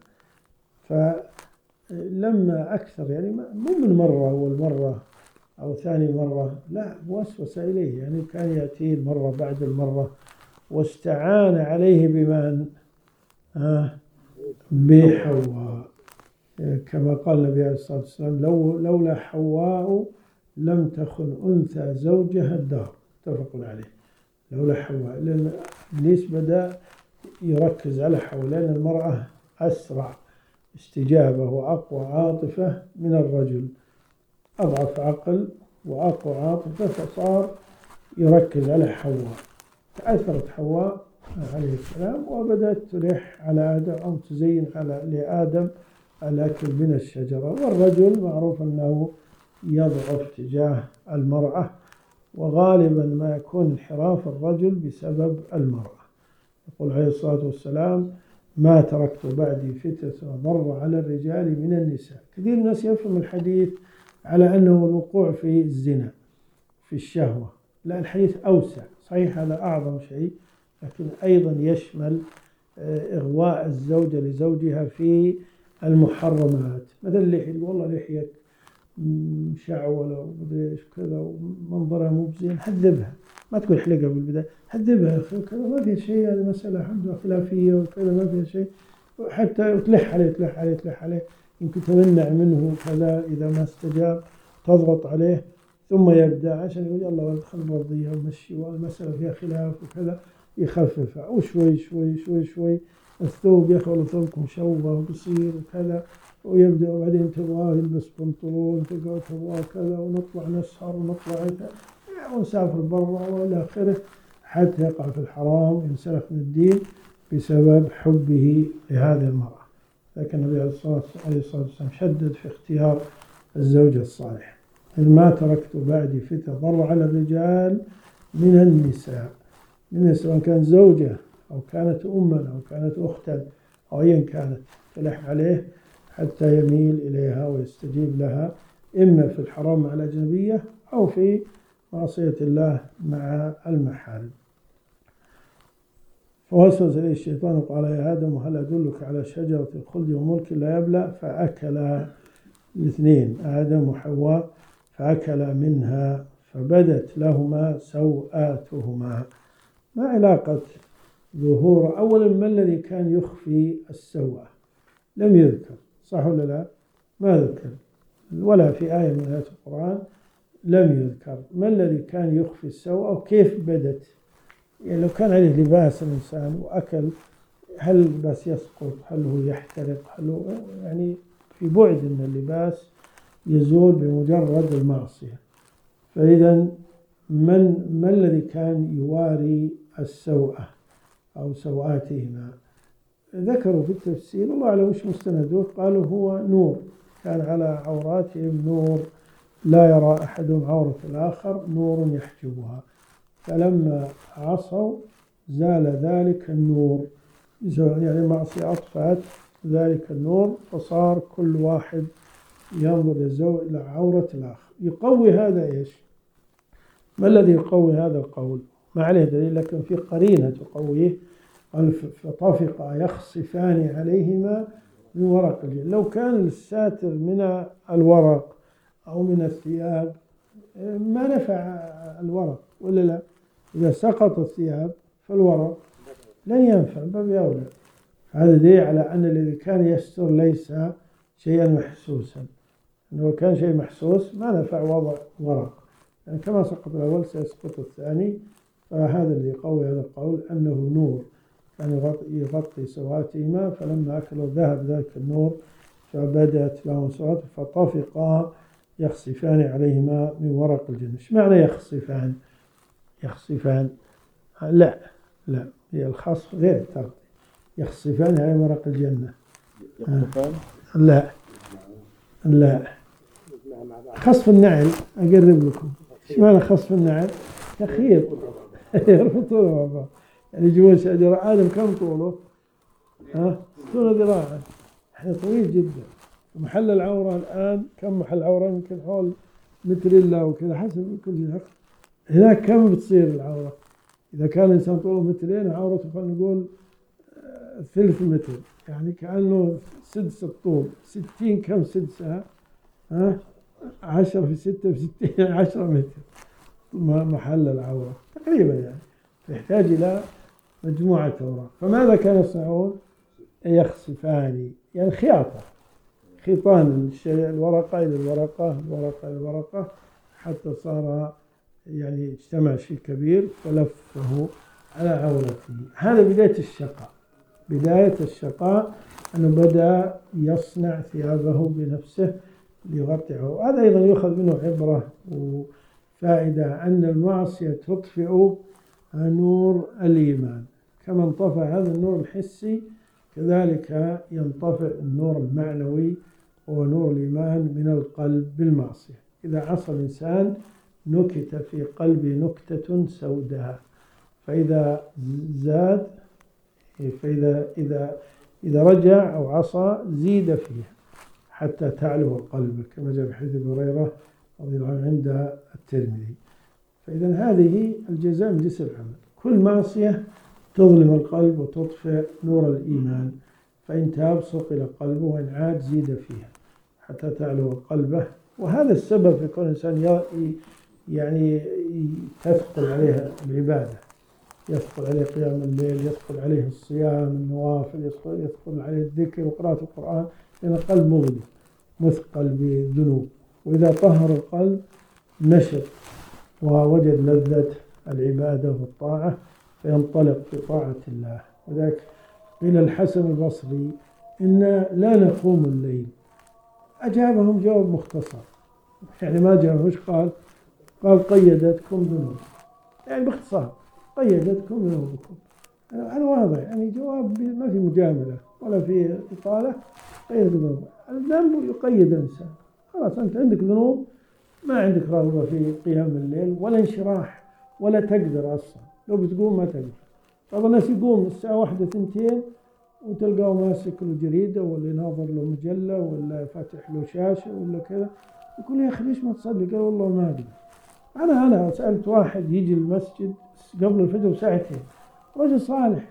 Speaker 1: فلما أكثر يعني مو من مرة أول مرة أو ثاني مرة، لا، وسوس إليه، يعني كان يأتيه المرة بعد المرة، واستعان عليه بمن؟ آه بحواء، كما قال النبي عليه الصلاة والسلام: لو لولا حواء لم تخن أنثى زوجها الدار. متفق عليه. لولا حواء، لأن إبليس بدأ يركز على حواء، لأن المرأة أسرع استجابة وأقوى عاطفة من الرجل، أضعف عقل وأقوى عاطفة، فصار يركز على حواء. تأثرت حواء عليه السلام وبدأت تلح على آدم أو تزين على لآدم الأكل من الشجرة. والرجل معروف أنه يضعف تجاه المرأة، وغالبا ما يكون انحراف الرجل بسبب المرأة. يقول عليه الصلاة والسلام: ما تركت بعدي فتنة ضر على الرجال من النساء. كثير الناس يفهم الحديث على أنه الوقوع في الزنا في الشهوة، لا، الحديث أوسع. صحيح هذا أعظم شيء، لكن أيضا يشمل إغواء الزوجة لزوجها في المحرمات، مثل اللحية، والله لحية مشعولة ومدري ايش كذا ومنظرها مو بزين، هذبها، ما تقول احلقها بالبداية، هذبها يا أخي وكذا، ما في شيء، هذه مسألة الحمد لله خلافية وكذا، ما فيها شيء، حتى تلح عليه تلح عليه تلح عليه يمكن تمنع منه كذا، إذا ما استجاب تضغط عليه، ثم يبدأ عشان يقول يلا خلنا نرضيها ونمشي، والمسألة فيها خلاف وكذا، يخففها، وشوي شوي شوي شوي الثوب يا أخي والله ثوبكم مشوه وقصير وكذا، ويبدأ وبعدين تبغاه يلبس بنطلون، تبغاه تبغاه كذا، ونطلع نسهر ونطلع ونسافر برا وإلى آخره، حتى يقع في الحرام، ينسلخ من الدين بسبب حبه لهذه المرأة. لكن النبي عليه الصلاة والسلام شدد في اختيار الزوجة الصالحة: ما تركت بعدي فتنة ضر على الرجال من النساء، من سواء كانت زوجة أو كانت أما أو كانت أختا أو أيا كانت، تلح عليه حتى يميل إليها ويستجيب لها، إما في الحرام مع الأجنبية أو في معصية الله مع المحارم. فوسوس إليه الشيطان وقال: يا آدم هل أدلك على شجرة الخلد وملك لا يبلى؟ فأكلا الاثنين، آدم وحواء، فأكلا منها فبدت لهما سوآتهما. ما علاقة ظهور؟ أولا، ما الذي كان يخفي السوءة؟ لم يذكر، صح ولا لا؟ ما ذكر، ولا في آية من آيات القرآن لم يذكر ما الذي كان يخفي السوءة وكيف بدت. يعني لو كان عليه لباس الإنسان وأكل، هل اللباس يسقط؟ هل هو يحترق؟ هل هو يعني في بعد أن اللباس يزول بمجرد المعصية. فإذا من ما الذي كان يواري السوءة أو سوآتهما؟ ذكروا في التفسير، الله أعلم وش مستندوه، قالوا هو نور، كان على عوراتهم نور لا يرى أحدهم عورة الآخر، نور يحجبها، فلما عصوا زال ذلك النور، يعني معصية أطفأت ذلك النور، فصار كل واحد ينظر الزوج إلى عورة الآخر. يقوي هذا إيش؟ ما الذي يقوي هذا القول؟ ما عليه دليل، لكن في قرينة تقويه، قال فطفقا يخصفان عليهما من ورق الجنة. لو كان الساتر من الورق أو من الثياب ما نفع الورق ولا لا؟ إذا سقط الثياب فالورق لن ينفع باب أولى. هذا دليل على أن الذي كان يستر ليس شيئا محسوسا. لو كان شيء محسوس ما نفع وضع ورق، يعني كما سقط الأول سيسقط الثاني. فهذا اللي يقوي هذا القول أنه نور كان يعني يغطي سواتهما، فلما أكلوا ذهب ذلك النور فبدأت لهم سوات فطفقا يخصفان عليهما من ورق الجنة. ايش معنى يخصفان؟ يخصفان لا لا هي الخصف غير التغطية. يخصفان على ورق الجنة.
Speaker 2: يخصفان؟
Speaker 1: لا لا خصف النعل أقرب لكم. ايش معنى خصف النعل؟ تخيط يربطونه مع بعض. يعني جوا شجرة آدم كم طوله؟ ها ستون ذراعا، احنا طويل جدا. محل العورة الآن كم محل العورة؟ يمكن حول متر إلا وكذا حسب كل شيء. هناك كم بتصير العورة؟ إذا كان الإنسان طوله مترين عورته خلينا نقول ثلث متر، يعني كأنه سدس الطول. ستين كم سدسها؟ ها عشرة في ستة في ستين عشرة متر محل العورة تقريبا، يعني يحتاج إلى مجموعة أوراق. فماذا كانوا يصنعون؟ يخصفان، يعني خياطة، خيطان الورقة إلى الورقة الورقة إلى الورقة حتى صار يعني اجتمع شيء كبير فلفه على عورته. هذا بداية الشقاء. بداية الشقاء أنه بدأ يصنع ثيابه بنفسه ليغطيه. هذا أيضا يؤخذ منه عبرة وفائدة أن المعصية تطفئ نور الإيمان. كما انطفى هذا النور الحسي كذلك ينطفئ النور المعنوي ونور الإيمان من القلب بالمعصية. إذا عصى الإنسان نكت في قلبه نكتة سوداء، فإذا زاد فإذا إذا إذا رجع أو عصى زيد فيها حتى تعلو قلبه، كما جاء في حديث أبي هريرة رضي الله عنه عند الترمذي. فإذا هذه الجزاء من جنس العمل. كل معصية تظلم القلب وتطفئ نور الإيمان، فإن تاب صقل قلبه وإن عاد زيد فيها حتى تعلو قلبه. وهذا السبب في كل إنسان يعني تثقل عليه العبادة، يثقل عليه قيام الليل، يثقل عليه الصيام النوافل، يثقل عليه الذكر وقراءة القرآن، لأن القلب مظلم مثقل بالذنوب. وإذا طهر القلب نشط ووجد لذة العبادة والطاعة فينطلق في طاعة الله. وذلك قيل الحسن البصري إن لا نقوم الليل. أجابهم جواب مختصر، يعني ما جاوبوش قال قال قيدتكم ذنوب، يعني باختصار قيدتكم ذنوبكم. هذا واضح، يعني جواب ما في مجاملة ولا في إطالة. قيد ذنوب، الذنب يقيد الإنسان. خلاص أنت عندك ذنوب، ما عندك رغبة في قيام الليل ولا انشراح ولا تقدر أصلا. لو بتقوم ما تقدر. بعض الناس يقوم الساعة واحدة ثنتين وتلقاه ماسك له جريدة ولا يناظر له مجلة ولا فاتح له شاشة ولا كذا. يقول يا أخي ليش ما تصلي؟ قال والله ما أقدر. أنا أنا سألت واحد يجي المسجد قبل الفجر بساعتين، رجل صالح،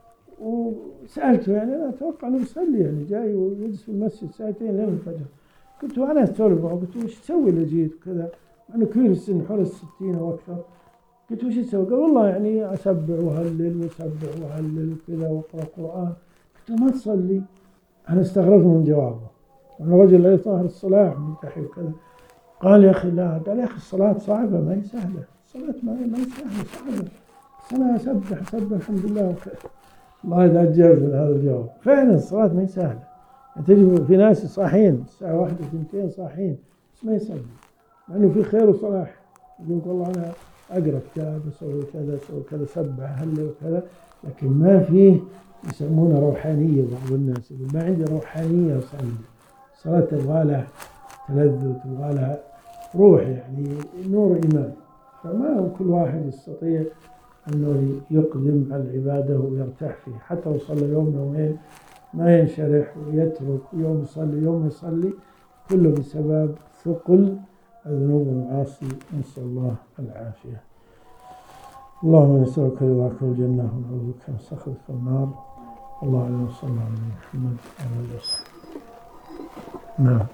Speaker 1: وسألته يعني أنا أتوقع أنه يصلي، يعني جاي ويجلس في المسجد ساعتين لين الفجر. قلت أنا أستولف معه، قلت وش تسوي اللي جيت كذا؟ أنا كبير السن حول الستين أو أكثر. قلت وش تسوي؟ قال والله يعني أسبع وهلل وأسبع وهلل وكذا وأقرأ قرآن. قلت ما تصلي؟ أنا استغربت من جوابه، أنا رجل لا يطهر الصلاة من تحي وكذا. قال يا أخي لا، قال يا أخي الصلاة صعبة ما هي سهلة، الصلاة ما هي ما هي سهلة صعبة، بس أنا أسبح أسبح الحمد لله وكذا. الله يتعجب من هذا الجواب. فعلا الصلاة ما هي سهلة. تجد في ناس صاحين الساعة واحدة اثنتين صاحين بس ما يصلي، مع إنه في خير وصلاح. يقول والله أنا أقرأ كتاب أسوي كذا أسوي كذا سبح هل وكذا، لكن ما فيه يسمونه روحانية. بعض الناس يقول ما عندي روحانية أصلي. الصلاة تبغى لها تلذذ وتبغى لها روح، يعني نور إيمان. فما كل واحد يستطيع أنه يقدم على العبادة ويرتاح فيه. حتى لو صلى يوم يومين ما ينشرح ويترك، يوم يصلي يوم يصلي، كله بسبب ثقل الذنوب والمعاصي. نسأل الله العافية. اللهم نسألك رضاك والجنة ونعوذ بك من سخطك والنار. الله عليه وصلى الله على محمد وعلى آله وصحبه. نعم.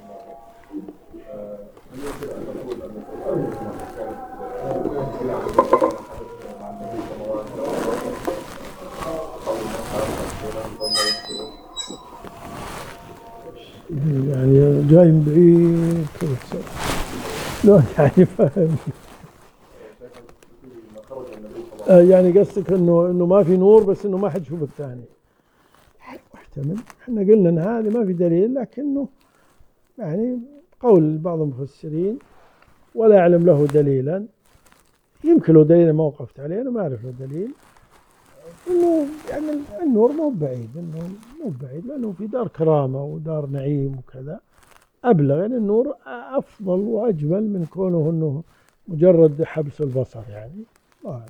Speaker 1: يعني جاي من بعيد كذا لا يعني فاهم. آه يعني قصدك انه انه ما في نور بس انه ما حد يشوف الثاني. محتمل. احنا قلنا ان هذه ما في دليل لكنه يعني قول بعض المفسرين ولا يعلم له دليلا. يمكن له دليل ما وقفت عليه انا ما اعرف له دليل. انه يعني النور مو بعيد انه مو بعيد لانه في دار كرامه ودار نعيم وكذا ابلغ. يعني النور افضل واجمل من كونه انه مجرد حبس البصر يعني. الله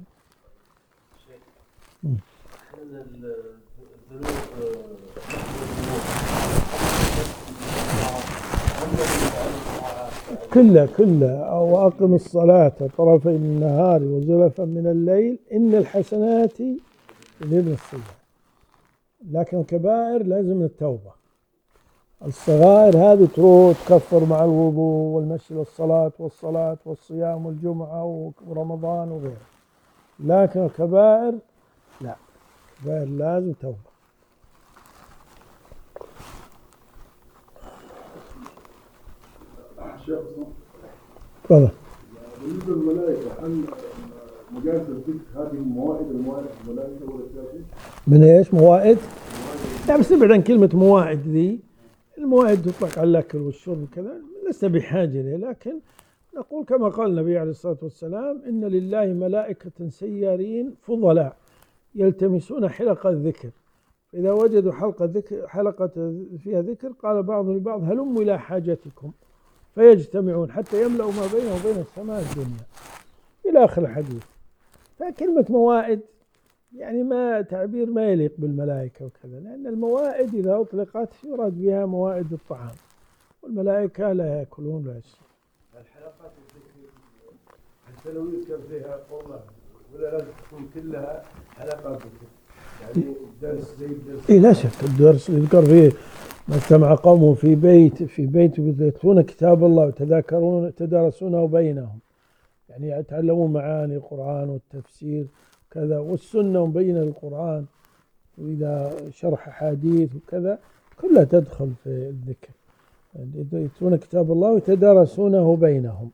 Speaker 1: كله كله أو أقم الصلاة طرفي النهار وزلفا من الليل إن الحسنات يذهبن السيئات. لكن الكبائر لازم التوبة. الصغائر هذه تروح تكفر مع الوضوء والمشي للصلاة والصلاة والصيام والجمعة ورمضان وغيره. لكن الكبائر لا، الكبائر لازم توبة. تفضل.
Speaker 2: بالنسبه للملائكه هل مجالس الذكر هذه موائد الموائد الملائكه ولا شيء؟
Speaker 1: من ايش موائد؟ لا بس ابعد عن كلمة موائد ذي. الموائد تطلق على الأكل والشرب وكذا لسه بحاجة إليه. لكن نقول كما قال النبي عليه الصلاة والسلام إن لله ملائكة سيارين فضلاء يلتمسون حلق الذكر. إذا وجدوا حلقة ذكر حلقة فيها ذكر قال بعضهم لبعض هلموا إلى حاجتكم فيجتمعون حتى يملأوا ما بينه وبين السماء الدنيا إلى آخر الحديث. فكلمة موائد يعني ما تعبير ما يليق بالملائكة وكذا. لأن الموائد إذا أطلقت يراد بها موائد الطعام والملائكة لا يأكلون لا يشربون.
Speaker 2: الحلقات الذكر حتى لو يذكر فيها قومة ولا لازم تكون كلها حلقات ذكر يعني الدرس زي الدرس.
Speaker 1: إيه لا شك الدرس يذكر فيه ما اجتمع قوم في بيت في بيت يتلون كتاب الله وتذاكرون يتدارسونه بينهم. يعني يتعلمون معاني القرآن والتفسير كذا والسنة مبينة للقرآن وإذا شرح حديث وكذا كلها تدخل في الذكر. يعني يتلون كتاب الله ويتدارسونه بينهم.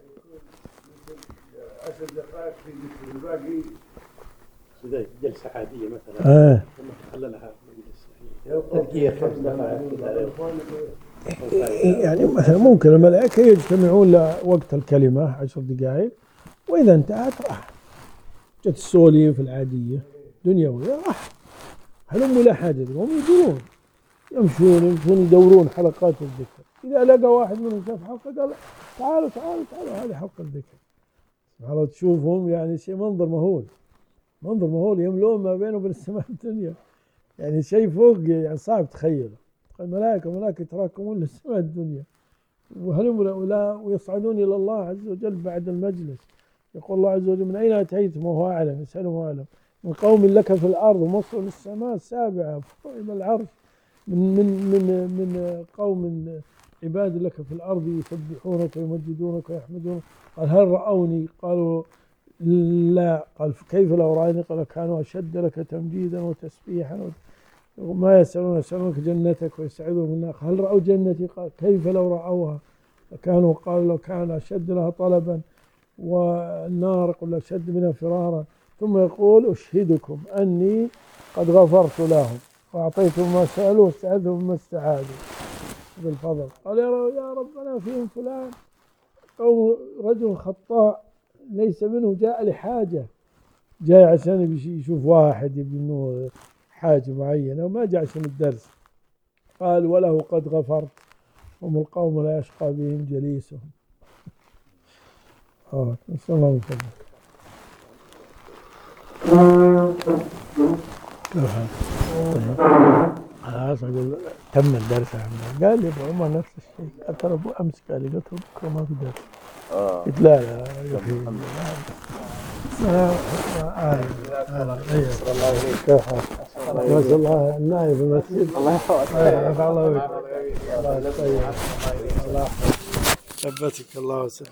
Speaker 2: عشر دقائق في ذكر الباقي
Speaker 3: زي جلسة عادية مثلا.
Speaker 1: آه.
Speaker 3: ثم تخللها تذكير خمس دقائق.
Speaker 1: يعني مثلا ممكن الملائكة يجتمعون لوقت الكلمة عشر دقائق وإذا انتهت راح. جت السوليف العادية دنيوية راح. هلموا إلى حاجتهم هم يدورون يمشون يمشون يدورون حلقات الذكر. إذا لقى واحد منهم شاف حلقة قال تعالوا تعالوا تعالوا هذه حلقة الذكر. سبحان الله تشوفهم يعني شيء منظر مهول منظر مهول يملون ما بينه وبين السماء الدنيا. يعني شيء فوق يعني صعب تخيله. الملائكة ملائكة يتراكمون للسماء الدنيا وهلموا ولا ويصعدون إلى الله عز وجل بعد المجلس. يقول الله عز وجل من أين أتيتم وهو أعلم يسأله أعلم من قوم لك في الأرض ومصر للسماء السابعة إلى العرش من من من من قوم عباد لك في الأرض يسبحونك ويمجدونك ويحمدونك. قال هل رأوني؟ قالوا لا. قال كيف لو رأيني؟ قال كانوا أشد لك تمجيدا وتسبيحا وما يسألون يسألونك جنتك ويسعدون النار. هل رأوا جنتي؟ قال كيف لو رأوها؟ كانوا قالوا لو كان أشد لها طلبا والنار يقول أشد منها فرارا. ثم يقول أشهدكم أني قد غفرت لهم وأعطيتهم ما سألوا واستعذهم ما استعاذوا بالفضل. قال يا ربنا فيهم فلان أو رجل خطاء ليس منه جاء لحاجة جاء عشان يشوف واحد يبي منه حاجة معينة وما جاء عشان الدرس. قال وله قد غفرت هم القوم لا يشقى بهم جليسهم. آه نسأل الله من فضلك. خلاص أقول تم الدرس قال لي أبو عمر نفس الشيء. قال ترى أبو أمس قال لي قلت له بكرة ما في درس. قلت لا لا يا أخي السلام ما شاء الله النائب في المسجد الله يحفظك الله يبارك الله فيك الله يحفظك الله ثبتك الله وسلم